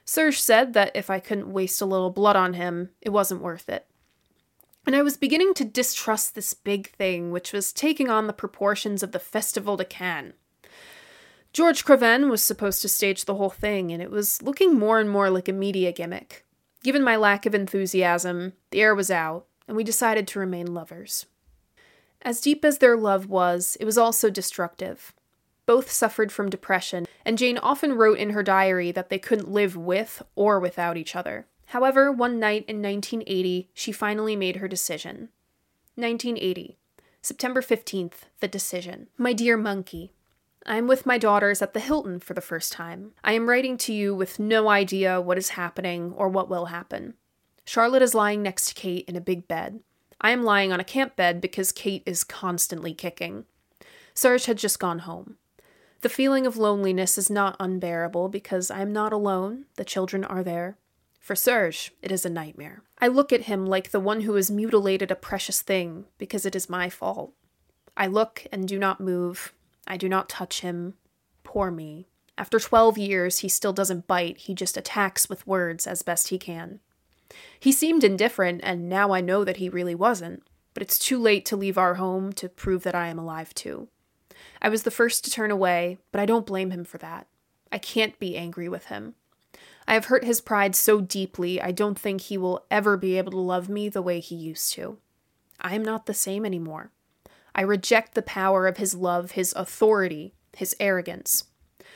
Serge said that if I couldn't waste a little blood on him, it wasn't worth it. And I was beginning to distrust this big thing, which was taking on the proportions of the Festival de Cannes. Georges Creven was supposed to stage the whole thing, and it was looking more and more like a media gimmick. Given my lack of enthusiasm, the air was out, and we decided to remain lovers. As deep as their love was, it was also destructive. Both suffered from depression, and Jane often wrote in her diary that they couldn't live with or without each other. However, one night in nineteen eighty, she finally made her decision. nineteen eighty. September fifteenth, the decision. My dear monkey, I am with my daughters at the Hilton for the first time. I am writing to you with no idea what is happening or what will happen. Charlotte is lying next to Kate in a big bed. I am lying on a camp bed because Kate is constantly kicking. Serge had just gone home. The feeling of loneliness is not unbearable because I am not alone. The children are there. For Serge, it is a nightmare. I look at him like the one who has mutilated a precious thing because it is my fault. I look and do not move. I do not touch him. Poor me. After twelve years, he still doesn't bite. He just attacks with words as best he can. He seemed indifferent, and now I know that he really wasn't. But it's too late to leave our home to prove that I am alive too. I was the first to turn away, but I don't blame him for that. I can't be angry with him. I have hurt his pride so deeply, I don't think he will ever be able to love me the way he used to. I am not the same anymore. I reject the power of his love, his authority, his arrogance.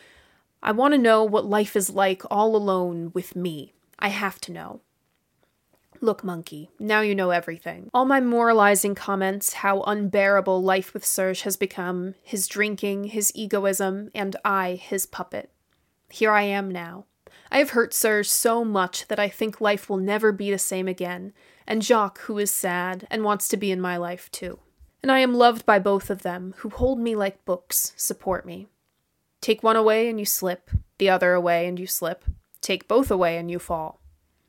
I want to know what life is like all alone with me. I have to know. Look, monkey, now you know everything. All my moralizing comments, how unbearable life with Serge has become, his drinking, his egoism, and I, his puppet. Here I am now. I have hurt Serge so much that I think life will never be the same again, and Jacques, who is sad and wants to be in my life too. And I am loved by both of them, who hold me like books, support me. Take one away and you slip, the other away and you slip. Take both away and you fall.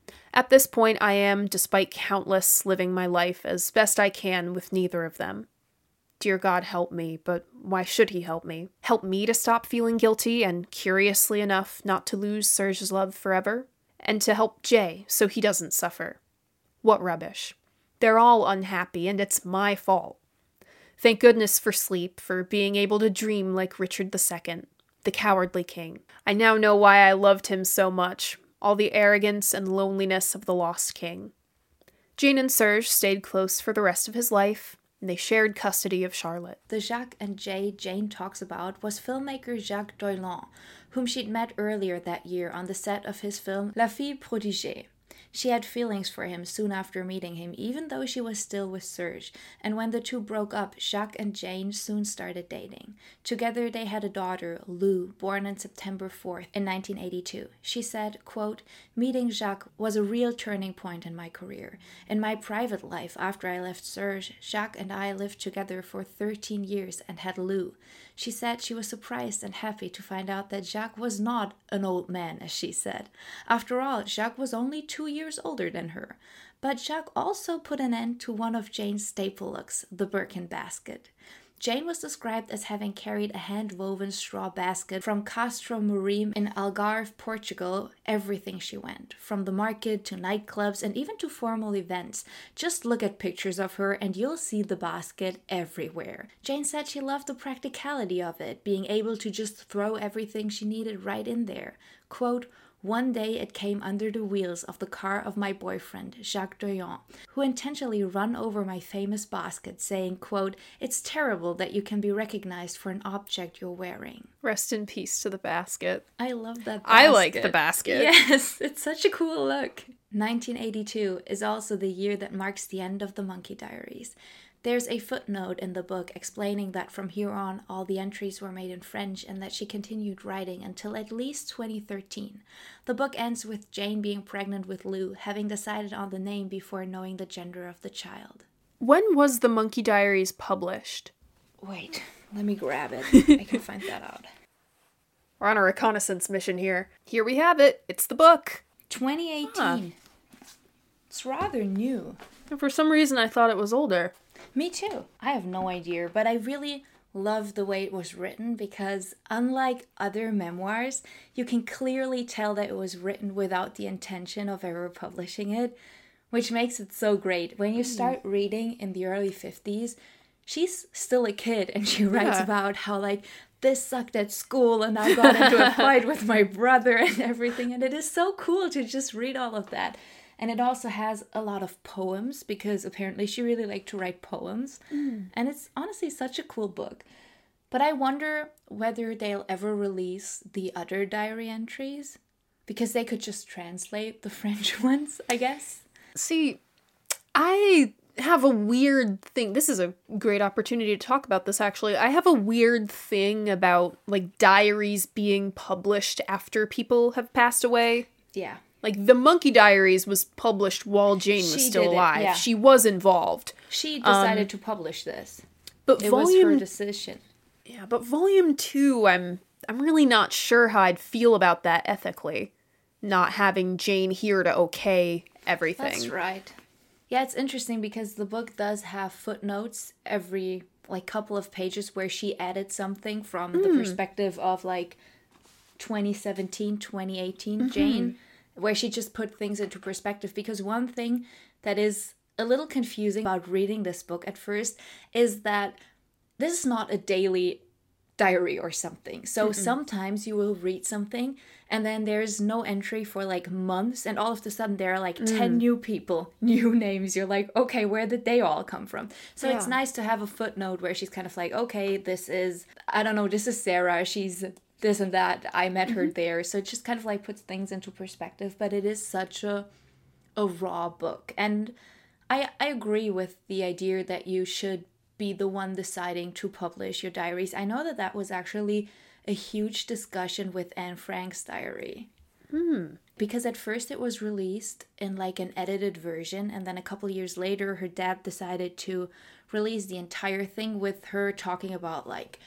At this point, I am, despite countless, living my life as best I can with neither of them. Dear God, help me, but why should he help me? Help me to stop feeling guilty and, curiously enough, not to lose Serge's love forever? And to help Jay so he doesn't suffer? What rubbish. They're all unhappy, and it's my fault. Thank goodness for sleep, for being able to dream like Richard the Second, the cowardly king. I now know why I loved him so much. All the arrogance and loneliness of the lost king. Jane and Serge stayed close for the rest of his life, and they shared custody of Charlotte. The Jacques and Jay Jane talks about was filmmaker Jacques Doillon, whom she'd met earlier that year on the set of his film La Fille Prodigée. She had feelings for him soon after meeting him, even though she was still with Serge, and when the two broke up, Jacques and Jane soon started dating. Together they had a daughter, Lou, born on September fourth in nineteen eighty-two. She said, quote, "Meeting Jacques was a real turning point in my career. In my private life, after I left Serge, Jacques and I lived together for thirteen years and had Lou. She said she was surprised and happy to find out that Jacques was not an old man, as she said. After all, Jacques was only two years older than her. But Jacques also put an end to one of Jane's staple looks, the Birkin basket. Jane was described as having carried a hand-woven straw basket from Castro Marim in Algarve, Portugal, everything she went, from the market to nightclubs and even to formal events. Just look at pictures of her and you'll see the basket everywhere. Jane said she loved the practicality of it, being able to just throw everything she needed right in there. Quote, "One day it came under the wheels of the car of my boyfriend, Jacques Doillon, who intentionally run over my famous basket, saying, quote, 'It's terrible that you can be recognized for an object you're wearing.'" Rest in peace to the basket. I love that basket. I like the basket. Yes, it's such a cool look. nineteen eighty-two is also the year that marks the end of the Monkey Diaries. There's a footnote in the book explaining that from here on all the entries were made in French and that she continued writing until at least twenty thirteen. The book ends with Jane being pregnant with Lou, having decided on the name before knowing the gender of the child. When was the Monkey Diaries published? Wait, let me grab it. I can find that out. We're on a reconnaissance mission here. Here we have it. It's the book. twenty eighteen. Huh. It's rather new. And for some reason I thought it was older. Me too. I have no idea, but I really love the way it was written because unlike other memoirs, you can clearly tell that it was written without the intention of ever publishing it, which makes it so great. When you start reading in the early fifties, she's still a kid and she writes Yeah. about how like this sucked at school and I got into a fight with my brother and everything. And it is so cool to just read all of that. And it also has a lot of poems because apparently she really liked to write poems. And it's honestly such a cool book. But I wonder whether they'll ever release the other diary entries because they could just translate the French ones, I guess. See, I have a weird thing. This is a great opportunity to talk about this, actually. I have a weird thing about, like, diaries being published after people have passed away. Yeah. Like, the Monkey Diaries was published while Jane was She still did it, alive. yeah. She was involved. She decided to publish this. But It volume, was her decision. yeah, but volume two, I'm I'm really not sure how I'd feel about that ethically. Not having Jane here to okay everything. That's right. Yeah, it's interesting because the book does have footnotes every like couple of pages where she added something from the perspective of like twenty seventeen, twenty eighteen Jane, where she just put things into perspective. Because one thing that is a little confusing about reading this book at first is that this is not a daily diary or something. So sometimes you will read something and then there's no entry for like months and all of a sudden there are like ten new people, new names. You're like, okay, where did they all come from? So it's Yeah. nice to have a footnote where she's kind of like, okay, this is, I don't know, this is Sarah. She's this and that. I met her there. So it just kind of like puts things into perspective, but it is such a a raw book. And I I agree with the idea that you should be the one deciding to publish your diaries. I know that that was actually a huge discussion with Anne Frank's diary. Because at first it was released in like an edited version, and then a couple years later her dad decided to release the entire thing with her talking about like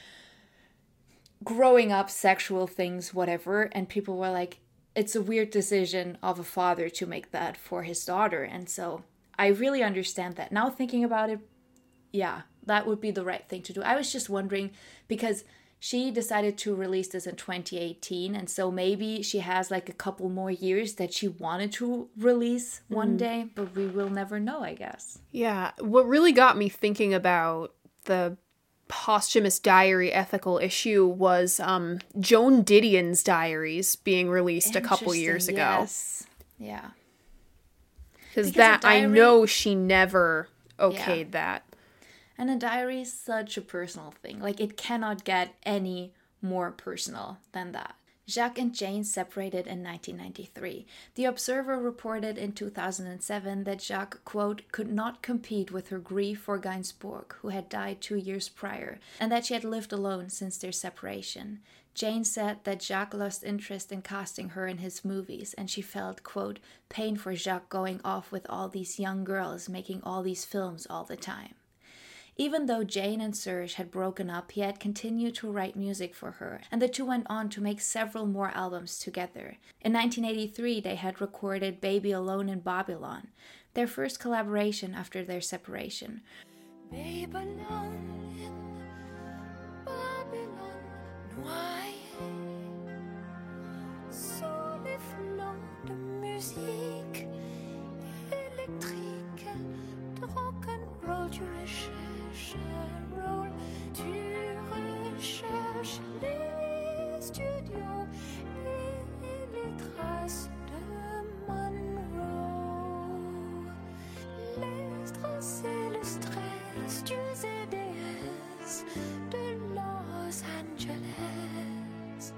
growing up, sexual things, whatever, and people were like, it's a weird decision of a father to make that for his daughter. And so I really understand that. Now thinking about it, yeah, that would be the right thing to do. I was just wondering because she decided to release this in twenty eighteen, and so maybe she has like a couple more years that she wanted to release one day, but we will never know, I guess. Yeah, what really got me thinking about the posthumous diary ethical issue was um, Joan Didion's diaries being released a couple years Interesting, ago. yes. Yeah. Because Because that, a I diary- know she never okayed that. And a diary is such a personal thing. Like, it cannot get any more personal than that. Jacques and Jane separated in nineteen ninety-three. The Observer reported in two thousand seven that Jacques, quote, could not compete with her grief for Gainsbourg, who had died two years prior, and that she had lived alone since their separation. Jane said that Jacques lost interest in casting her in his movies, and she felt, quote, pain for Jacques going off with all these young girls making all these films all the time. Even though Jane and Serge had broken up, he had continued to write music for her, and the two went on to make several more albums together. In nineteen eighty-three, they had recorded Baby Alone in Babylon, their first collaboration after their separation. Babe alone in Babylon, noyé sous les flots de musique électrique, de rock'n'roll. Tu recherches un rôle, tu recherches les studios et les traces de Monroe. Les traces et le stress du Z D S de Los Angeles.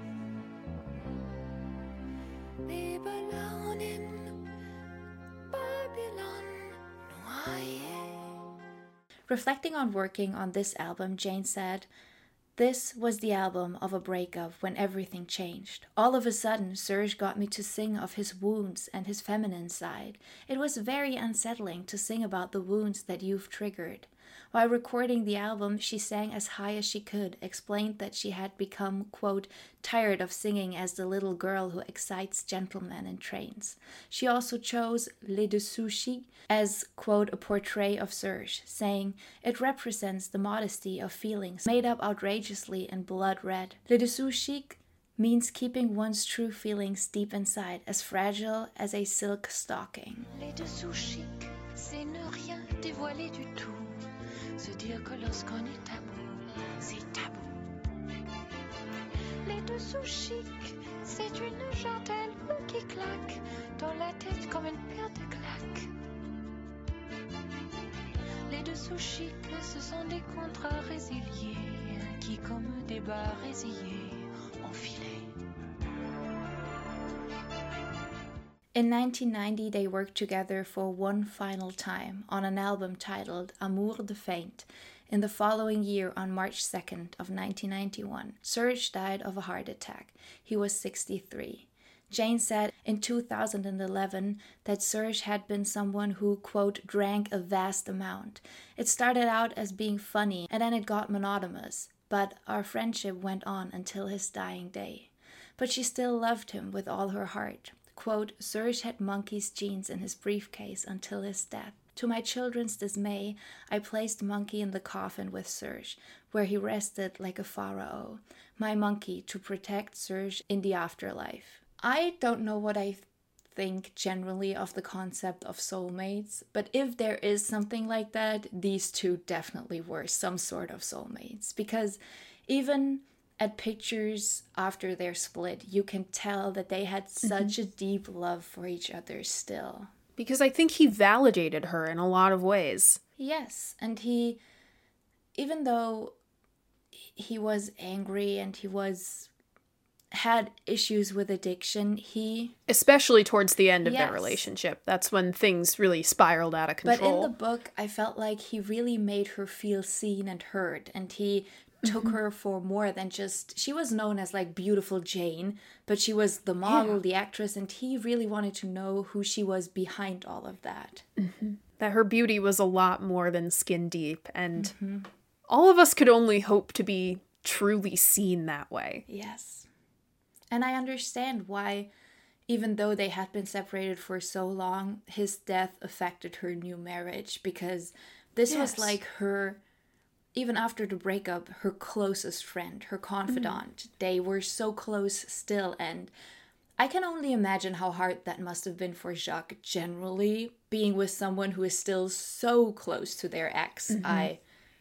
Babe alone in Babylon, noyé. Reflecting on working on this album, Jane said, "This was the album of a breakup when everything changed. All of a sudden, Serge got me to sing of his wounds and his feminine side. It was very unsettling to sing about the wounds that you've triggered. While recording the album, she sang as high as she could, explained that she had become, quote, tired of singing as the little girl who excites gentlemen in trains. She also chose Les Dessous Chic as, quote, a portrait of Serge, saying, it represents the modesty of feelings made up outrageously in blood red. Les Dessous Chic means keeping one's true feelings deep inside, as fragile as a silk stocking. Les dessous chic, c'est ne rien dévoiler du tout. Se dire que lorsqu'on est tabou, c'est tabou. Les dessous chic, c'est une gentelle qui claque dans la tête comme une paire de claques. Les dessous chic, ce sont des contrats résiliés qui, comme des bas résillés, ont filé. In nineteen ninety, they worked together for one final time on an album titled Amour de Feint. In the following year, on March second of nineteen ninety-one, Serge died of a heart attack. He was sixty-three. Jane said in two thousand eleven that Serge had been someone who, quote, drank a vast amount. It started out as being funny, and then it got monotonous, but our friendship went on until his dying day. But she still loved him with all her heart. Quote, Serge had Monkey's jeans in his briefcase until his death. To my children's dismay, I placed Monkey in the coffin with Serge, where he rested like a pharaoh. My Monkey to protect Serge in the afterlife. I don't know what I think generally of the concept of soulmates, but if there is something like that, these two definitely were some sort of soulmates. Because even at pictures after their split, you can tell that they had such mm-hmm. a deep love for each other still. Because I think he validated her in a lot of ways. Yes, and he, even though he was angry and he was, had issues with addiction, he... Especially towards the end of yes. their relationship. That's when things really spiraled out of control. But in the book, I felt like he really made her feel seen and heard, and he took mm-hmm. her for more than just, she was known as like beautiful Jane, but she was the model, yeah. the actress, and he really wanted to know who she was behind all of that. Mm-hmm. That her beauty was a lot more than skin deep, and mm-hmm. all of us could only hope to be truly seen that way. Yes. And I understand why, even though they had been separated for so long, his death affected her new marriage, because this yes. was like her... Even after the breakup, her closest friend, her confidant, mm. they were so close still. And I can only imagine how hard that must have been for Jacques generally, being with someone who is still so close to their ex. Mm-hmm. I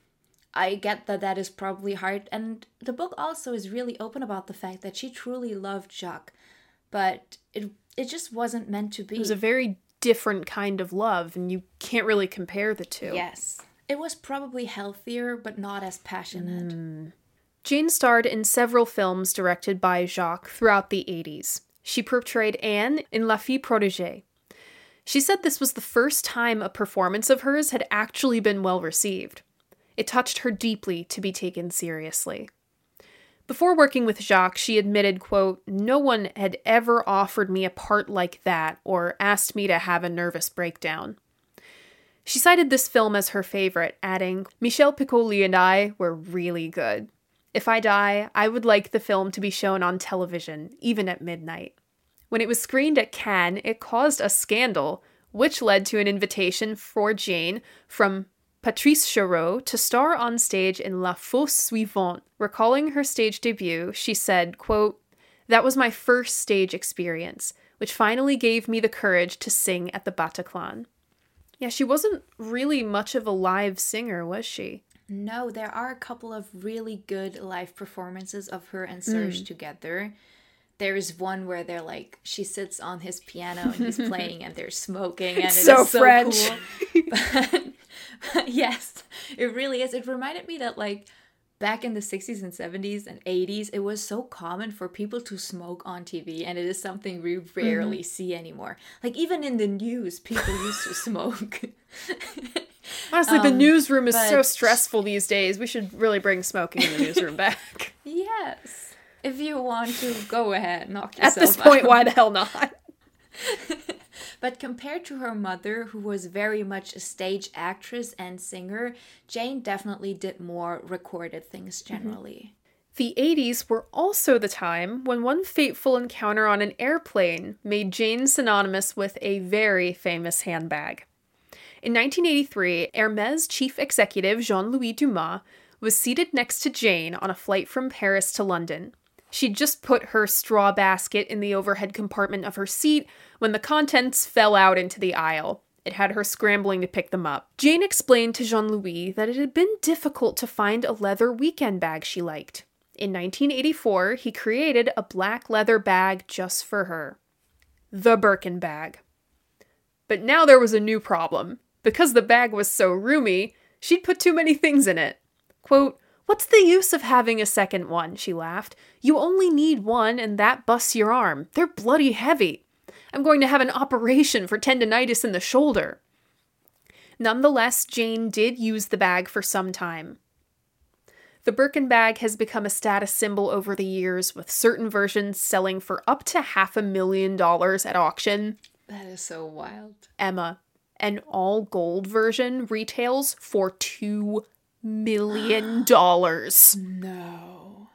I get that that is probably hard. And the book also is really open about the fact that she truly loved Jacques. But it it just wasn't meant to be. It was a very different kind of love, and you can't really compare the two. Yes. It was probably healthier, but not as passionate. Mm. Jane starred in several films directed by Jacques throughout the eighties. She portrayed Anne in La Fille Protégée. She said this was the first time a performance of hers had actually been well received. It touched her deeply to be taken seriously. Before working with Jacques, she admitted, quote, no one had ever offered me a part like that or asked me to have a nervous breakdown. She cited this film as her favorite, adding, Michel Piccoli and I were really good. If I die, I would like the film to be shown on television, even at midnight. When it was screened at Cannes, it caused a scandal, which led to an invitation for Jane from Patrice Chéreau to star on stage in La Fosse Suivante. Recalling her stage debut, she said, quote, that was my first stage experience, which finally gave me the courage to sing at the Bataclan. Yeah, she wasn't really much of a live singer, was she? No, there are a couple of really good live performances of her and Serge mm. together. There's one where they're like, she sits on his piano and he's playing and they're smoking and it's it so is so French. Cool. But, but yes, it really is. It reminded me that like back in the sixties and seventies and eighties, it was so common for people to smoke on T V, and it is something we rarely mm-hmm. see anymore. Like even in the news, people used to smoke. Honestly, um, the newsroom is but... so stressful these days. We should really bring smoking in the newsroom back. Yes. If you want to, go ahead, knock yourself At this point, out. why the hell not? But compared to her mother, who was very much a stage actress and singer, Jane definitely did more recorded things generally. The eighties were also the time when one fateful encounter on an airplane made Jane synonymous with a very famous handbag. In nineteen eighty-three, Hermès chief executive Jean-Louis Dumas was seated next to Jane on a flight from Paris to London. She'd just put her straw basket in the overhead compartment of her seat when the contents fell out into the aisle. It had her scrambling to pick them up. Jane explained to Jean-Louis that it had been difficult to find a leather weekend bag she liked. In nineteen eighty-four, he created a black leather bag just for her. The Birkin bag. But now there was a new problem. Because the bag was so roomy, she'd put too many things in it. Quote, "What's the use of having a second one?" she laughed. "You only need one and that busts your arm. They're bloody heavy. I'm going to have an operation for tendinitis in the shoulder." Nonetheless, Jane did use the bag for some time. The Birkin bag has become a status symbol over the years, with certain versions selling for up to half a million dollars at auction. That is so wild. Emma, an all-gold version retails for two million dollars. No.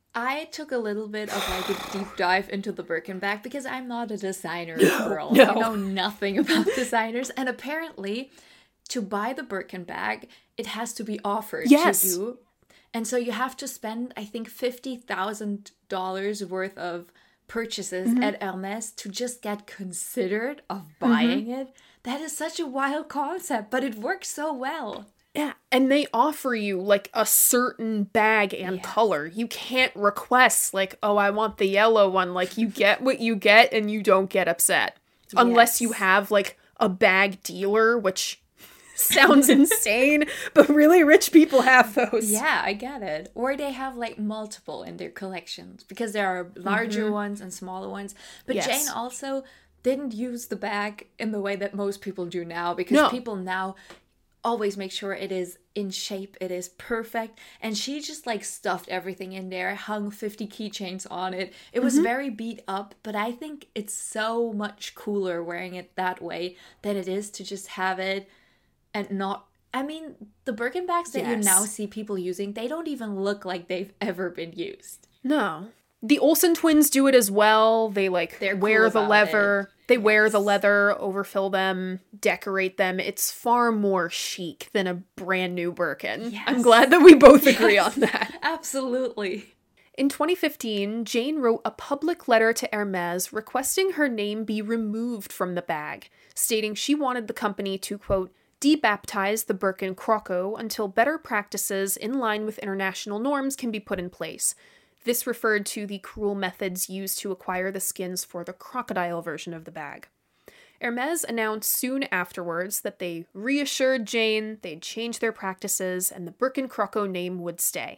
I took a little bit of like a deep dive into the Birkin bag because I'm not a designer girl. no. I know nothing about designers. And apparently, to buy the Birkin bag, it has to be offered Yes. to you. And so you have to spend, I think, fifty thousand dollars worth of purchases Mm-hmm. at Hermès to just get considered of buying Mm-hmm. it. That is such a wild concept, but it works so well. Yeah, and they offer you, like, a certain bag and Yes. color. You can't request, like, oh, I want the yellow one. Like, you get what you get and you don't get upset. Unless you Yes. have, like, a bag dealer, which sounds insane, but really rich people have those. Yeah, I get it. Or they have like multiple in their collections because there are larger ones and smaller ones. But Yes. Jane also didn't use the bag in the way that most people do now because No. people now always make sure it is in shape, it is perfect. And she just like stuffed everything in there, hung fifty keychains on it. It was very beat up, but I think it's so much cooler wearing it that way than it is to just have it and not, I mean, the Birkin bags that you Yes. now see people using, they don't even look like they've ever been used. No. The Olsen twins do it as well. They, like, They're wear cool the about leather. it. They wear the Yes. leather, overfill them, decorate them. It's far more chic than a brand new Birkin. Yes. I'm glad that we both agree on that. Absolutely. In twenty fifteen, Jane wrote a public letter to Hermès requesting her name be removed from the bag, stating she wanted the company to, quote, debaptize the Birkin Croco until better practices in line with international norms can be put in place. This referred to the cruel methods used to acquire the skins for the crocodile version of the bag. Hermès announced soon afterwards that they reassured Jane they'd change their practices and the Birkin Croco name would stay.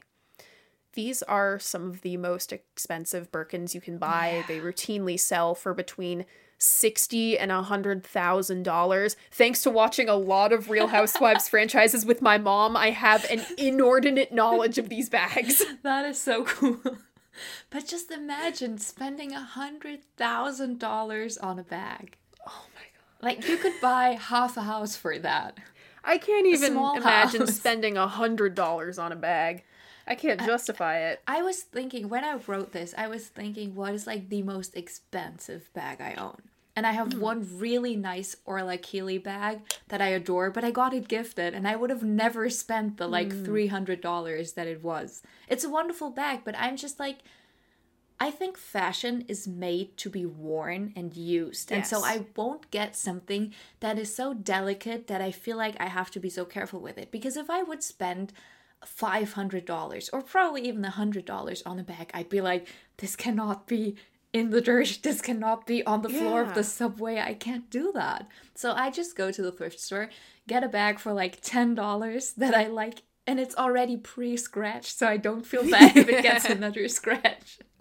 These are some of the most expensive Birkins you can buy. Yeah. They routinely sell for between sixty and a hundred thousand dollars. Thanks to watching a lot of Real Housewives franchises with my mom, I have an inordinate knowledge of these bags. That is so cool. But just imagine spending a hundred thousand dollars on a bag. Oh my god. Like you could buy half a house for that. I can't even small imagine house. spending a hundred dollars on a bag. I can't justify it. I was thinking, when I wrote this, I was thinking, what is like the most expensive bag I own? And I have one really nice Orla Keeley bag that I adore, but I got it gifted and I would have never spent the like three hundred dollars that it was. It's a wonderful bag, but I'm just like, I think fashion is made to be worn and used. And so Yes. I won't get something that is so delicate that I feel like I have to be so careful with it. Because if I would spend five hundred dollars or probably even one hundred dollars on a bag, I'd be like, this cannot be in the dirt. This cannot be on the floor of Yeah. the subway. I can't do that. So I just go to the thrift store, get a bag for like ten dollars that I like, and it's already pre-scratched, so I don't feel bad if it gets another scratch.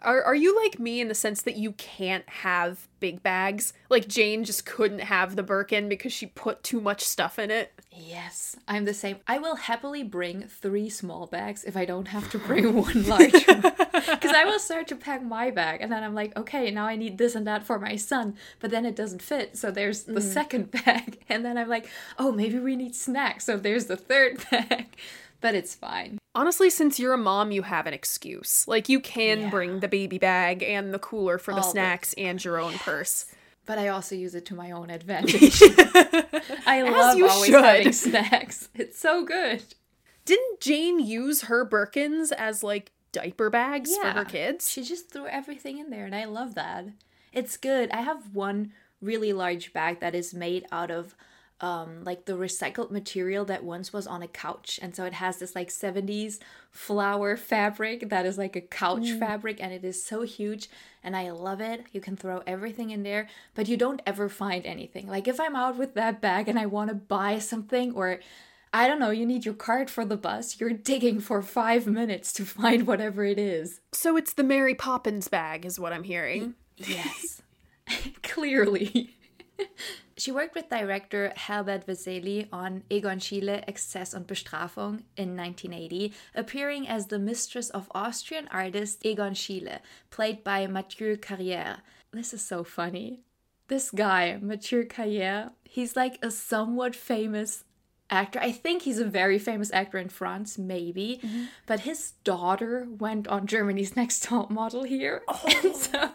Are are you like me in the sense that you can't have big bags? Like Jane just couldn't have the Birkin because she put too much stuff in it? Yes, I'm the same. I will happily bring three small bags if I don't have to bring one large one. Because I will start to pack my bag and then I'm like, okay, now I need this and that for my son. But then it doesn't fit. So there's the mm. second bag. And then I'm like, oh, maybe we need snacks. So there's the third bag. But it's fine. Honestly, since you're a mom, you have an excuse. Like, you can yeah. bring the baby bag and the cooler for the All snacks the- and your own yes. purse. But I also use it to my own advantage. I love you always should. having snacks. It's so good. Didn't Jane use her Birkins as, like, diaper bags Yeah. for her kids? She just threw everything in there, and I love that. It's good. I have one really large bag that is made out of um like the recycled material that once was on a couch, and so it has this like seventies flower fabric that is like a couch mm. fabric, and it is so huge and I love it. You can throw everything in there, but you don't ever find anything. Like if I'm out with that bag and I want to buy something, or I don't know, you need your card for the bus, you're digging for five minutes to find whatever it is. So it's the Mary Poppins bag is what I'm hearing. Yes. Clearly. She worked with director Herbert Wessely on Egon Schiele, Exzess und Bestrafung in nineteen eighty, appearing as the mistress of Austrian artist Egon Schiele, played by Mathieu Carrière. This is so funny. This guy, Mathieu Carrière, he's like a somewhat famous actor. I think he's a very famous actor in France, maybe. Mm-hmm. But his daughter went on Germany's Next Top Model here. Oh. And so,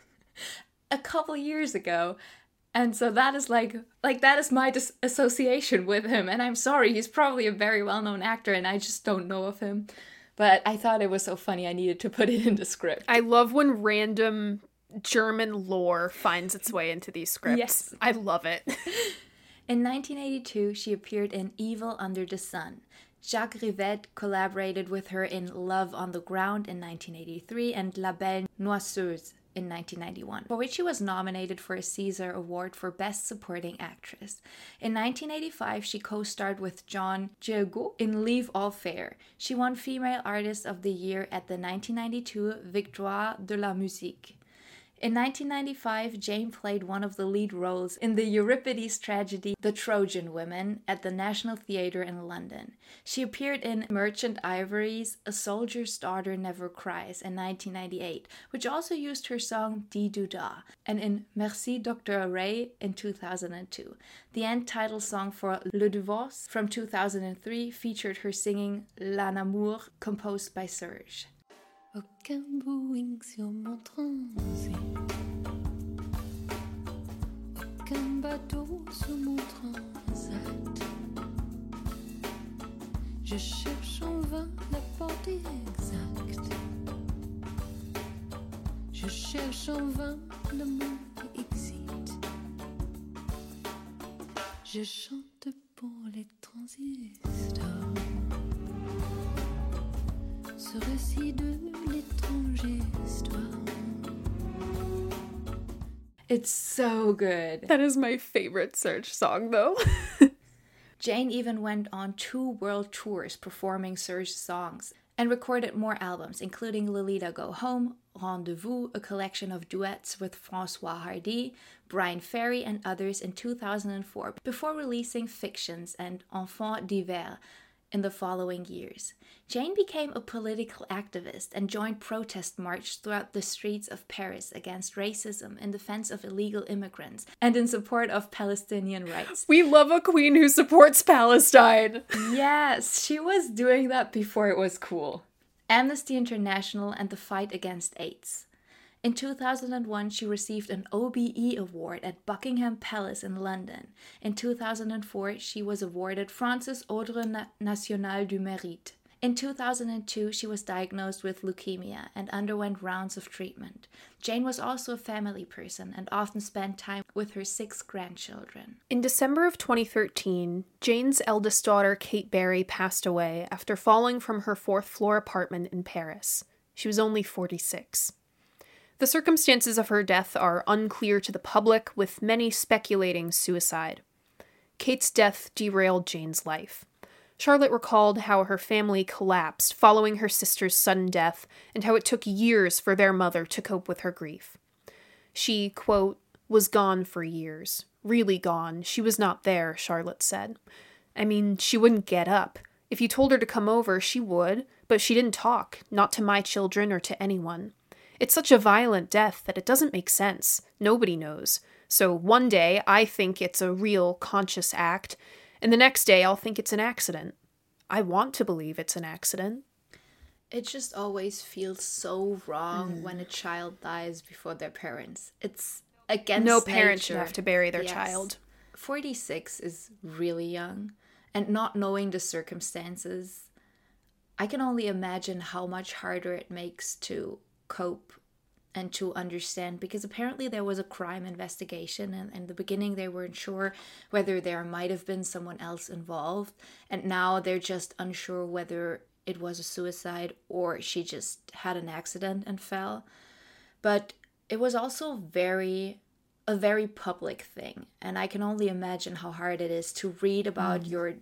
a couple years ago. And so that is like, like that is my dis- association with him. And I'm sorry, he's probably a very well-known actor and I just don't know of him. But I thought it was so funny, I needed to put it in the script. I love when random German lore finds its way into these scripts. Yes. I love it. In nineteen eighty-two, she appeared in Evil Under the Sun. Jacques Rivette collaborated with her in Love on the Ground in nineteen eighty-three and La Belle Noiseuse in nineteen ninety-one, for which she was nominated for a César Award for Best Supporting Actress. In nineteen eighty-five, she co-starred with John Gielgud in Leave All Fair. She won Female Artist of the Year at the nineteen ninety-two Victoire de la Musique. In nineteen ninety-five, Jane played one of the lead roles in the Euripides tragedy The Trojan Women at the National Theatre in London. She appeared in Merchant Ivory's A Soldier's Daughter Never Cries in nineteen ninety-eight, which also used her song Di Doo Da, and in Merci Doctor Ray in two thousand two. The end title song for Le Divorce from two thousand three featured her singing L'Un Amour, composed by Serge. Aucun Boeing sur mon transit, aucun bateau sur mon transat. Je cherche en vain la porte exacte. Je cherche en vain le mot exit. Je chante pour les transistors. Ce récit de l'étrange histoire. It's so good. That is my favorite Serge song, though. Jane even went on two world tours performing Serge's songs and recorded more albums, including Lolita Go Home, Rendezvous, a collection of duets with François Hardy, Brian Ferry, and others in two thousand four, before releasing Fictions and Enfants d'Hiver in the following years. Jane became a political activist and joined protest marches throughout the streets of Paris against racism, in defense of illegal immigrants, and in support of Palestinian rights. We love a queen who supports Palestine. Yes, she was doing that before it was cool. Amnesty International and the fight against AIDS. In two thousand one, she received an O B E award at Buckingham Palace in London. In two thousand four, she was awarded France's Ordre National du Mérite. In two thousand two, she was diagnosed with leukemia and underwent rounds of treatment. Jane was also a family person and often spent time with her six grandchildren. In December of twenty thirteen, Jane's eldest daughter, Kate Barry, passed away after falling from her fourth-floor apartment in Paris. She was only forty-six. The circumstances of her death are unclear to the public, with many speculating suicide. Kate's death derailed Jane's life. Charlotte recalled how her family collapsed following her sister's sudden death and how it took years for their mother to cope with her grief. She, quote, was gone for years. Really gone. She was not there, Charlotte said. I mean, she wouldn't get up. If you told her to come over, she would, but she didn't talk, not to my children or to anyone. It's such a violent death that it doesn't make sense. Nobody knows. So one day, I think it's a real, conscious act, and the next day I'll think it's an accident. I want to believe it's an accident. It just always feels so wrong mm. when a child dies before their parents. It's against No parent nature. should have to bury their yes. child. forty-six is really young, and not knowing the circumstances, I can only imagine how much harder it makes to cope and to understand, because apparently there was a crime investigation, and in the beginning they weren't sure whether there might have been someone else involved, and now they're just unsure whether it was a suicide or she just had an accident and fell. But it was also very a very public thing, and I can only imagine how hard it is to read about mm. your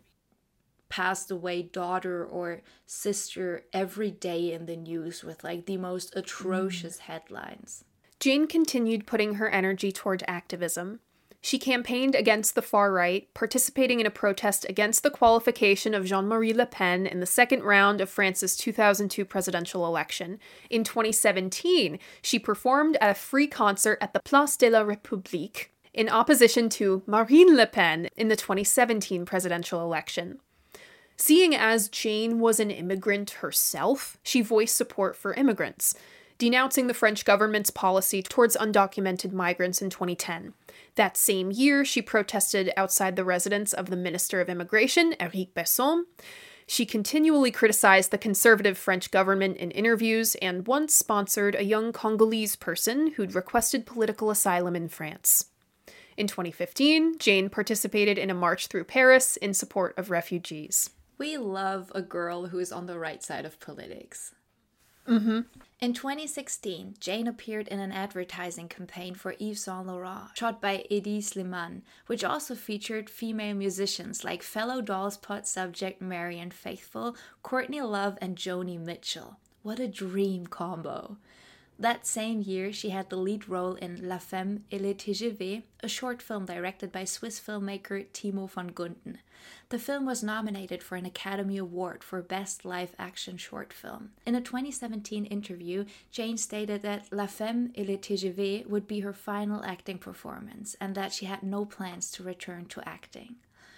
passed away daughter or sister every day in the news with like the most atrocious mm. headlines. Jane continued putting her energy toward activism. She campaigned against the far right, participating in a protest against the qualification of Jean-Marie Le Pen in the second round of France's two thousand two presidential election. In twenty seventeen, she performed at a free concert at the Place de la République in opposition to Marine Le Pen in the twenty seventeen presidential election. Seeing as Jane was an immigrant herself, she voiced support for immigrants, denouncing the French government's policy towards undocumented migrants in twenty ten. That same year, she protested outside the residence of the Minister of Immigration, Éric Besson. She continually criticized the conservative French government in interviews and once sponsored a young Congolese person who'd requested political asylum in France. In twenty fifteen, Jane participated in a march through Paris in support of refugees. We love a girl who is on the right side of politics. Mm-hmm. In twenty sixteen, Jane appeared in an advertising campaign for Yves Saint Laurent, shot by Hedi Slimane, which also featured female musicians like fellow Dolls Pot subject Marianne Faithfull, Courtney Love, and Joni Mitchell. What a dream combo! That same year, she had the lead role in La Femme et le T G V, a short film directed by Swiss filmmaker Timo von Gunden. The film was nominated for an Academy Award for Best Live Action Short Film. In a twenty seventeen interview, Jane stated that La Femme et le T G V would be her final acting performance and that she had no plans to return to acting.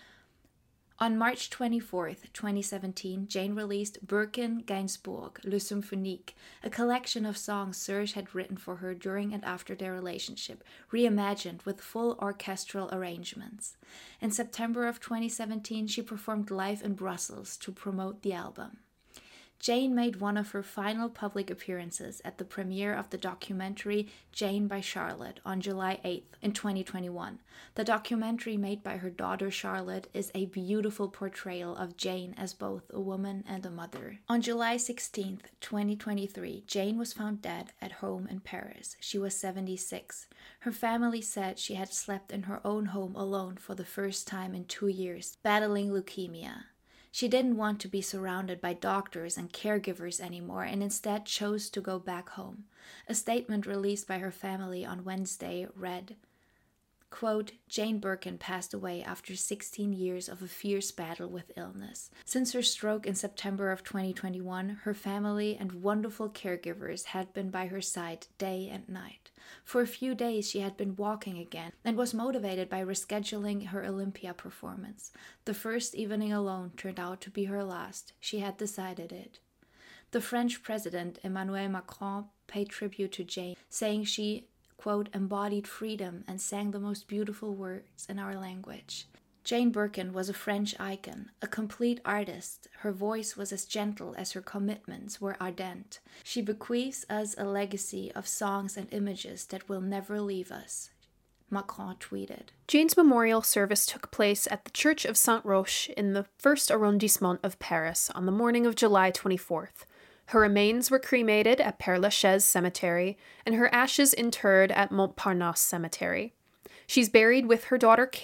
On March twenty-fourth, twenty seventeen, Jane released Birkin Gainsbourg, Le Symphonique, a collection of songs Serge had written for her during and after their relationship, reimagined with full orchestral arrangements. In September of twenty seventeen, she performed live in Brussels to promote the album. Jane made one of her final public appearances at the premiere of the documentary Jane by Charlotte on July eighth in twenty twenty-one. The documentary made by her daughter Charlotte is a beautiful portrayal of Jane as both a woman and a mother. On July sixteenth, twenty twenty-three, Jane was found dead at home in Paris. She was seventy-six. Her family said she had slept in her own home alone for the first time in two years, battling leukemia. She didn't want to be surrounded by doctors and caregivers anymore and instead chose to go back home. A statement released by her family on Wednesday read, quote, Jane Birkin passed away after sixteen years of a fierce battle with illness. Since her stroke in September of twenty twenty-one, her family and wonderful caregivers had been by her side day and night. For a few days she had been walking again and was motivated by rescheduling her Olympia performance. The first evening alone turned out to be her last. She had decided it. The French president Emmanuel Macron paid tribute to Jane, saying she, quote, embodied freedom and sang the most beautiful words in our language. Jane Birkin was a French icon, a complete artist. Her voice was as gentle as her commitments were ardent. She bequeaths us a legacy of songs and images that will never leave us, Macron tweeted. Jane's memorial service took place at the Church of Saint-Roch in the first arrondissement of Paris on the morning of July twenty-fourth. Her remains were cremated at Père Lachaise Cemetery and her ashes interred at Montparnasse Cemetery. She's buried with her daughter Kate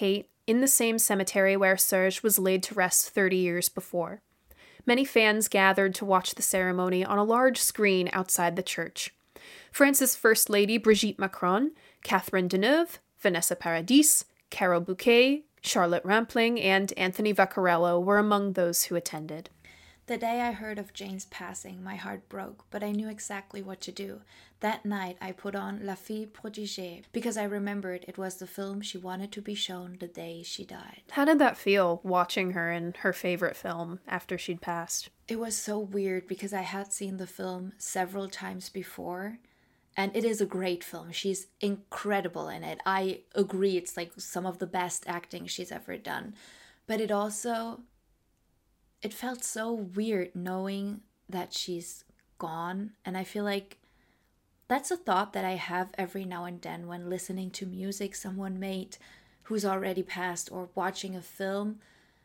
in the same cemetery where Serge was laid to rest thirty years before. Many fans gathered to watch the ceremony on a large screen outside the church. France's First Lady Brigitte Macron, Catherine Deneuve, Vanessa Paradis, Carol Bouquet, Charlotte Rampling, and Anthony Vaccarello were among those who attended. The day I heard of Jane's passing, my heart broke, but I knew exactly what to do. That night, I put on La Fille Prodigée because I remembered it was the film she wanted to be shown the day she died. How did that feel, watching her in her favorite film after she'd passed? It was so weird because I had seen the film several times before, and it is a great film. She's incredible in it. I agree, it's like some of the best acting she's ever done. But it also... It felt so weird knowing that she's gone, and I feel like that's a thought that I have every now and then when listening to music someone made who's already passed or watching a film.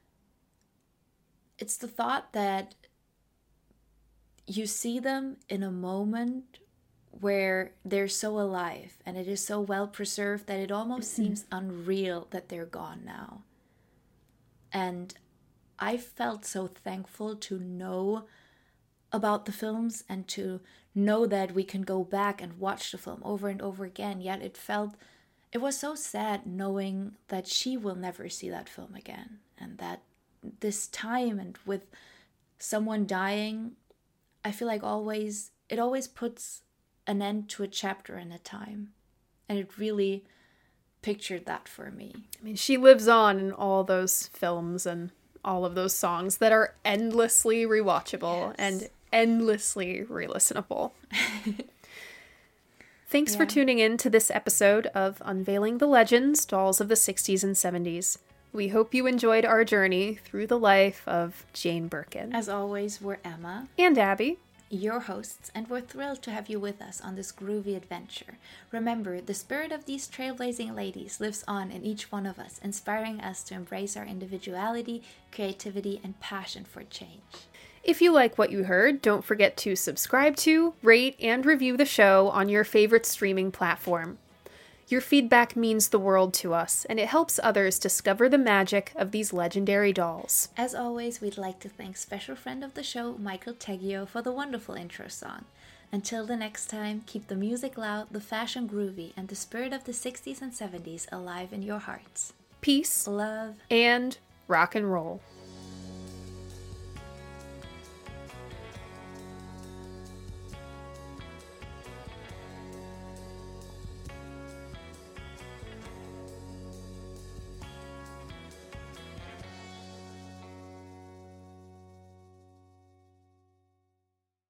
It's the thought that you see them in a moment where they're so alive and it is so well preserved that it almost seems unreal that they're gone now. And I felt so thankful to know about the films and to know that we can go back and watch the film over and over again. Yet it felt, it was so sad knowing that she will never see that film again. And that this time and with someone dying, I feel like always, it always puts an end to a chapter in a time. And it really pictured that for me. I mean, she lives on in all those films and all of those songs that are endlessly rewatchable yes. and endlessly re-listenable. Thanks yeah. for tuning in to this episode of Unveiling the Legends, Dolls of the sixties and seventies. We hope you enjoyed our journey through the life of Jane Birkin. As always, we're Emma and Abby, your hosts, and we're thrilled to have you with us on this groovy adventure. Remember, the spirit of these trailblazing ladies lives on in each one of us, inspiring us to embrace our individuality, creativity, and passion for change. If you like what you heard, don't forget to subscribe to, rate, and review the show on your favorite streaming platform. Your feedback means the world to us, and it helps others discover the magic of these legendary dolls. As always, we'd like to thank special friend of the show, Michael Teggio, for the wonderful intro song. Until the next time, keep the music loud, the fashion groovy, and the spirit of the sixties and seventies alive in your hearts. Peace, love, and rock and roll.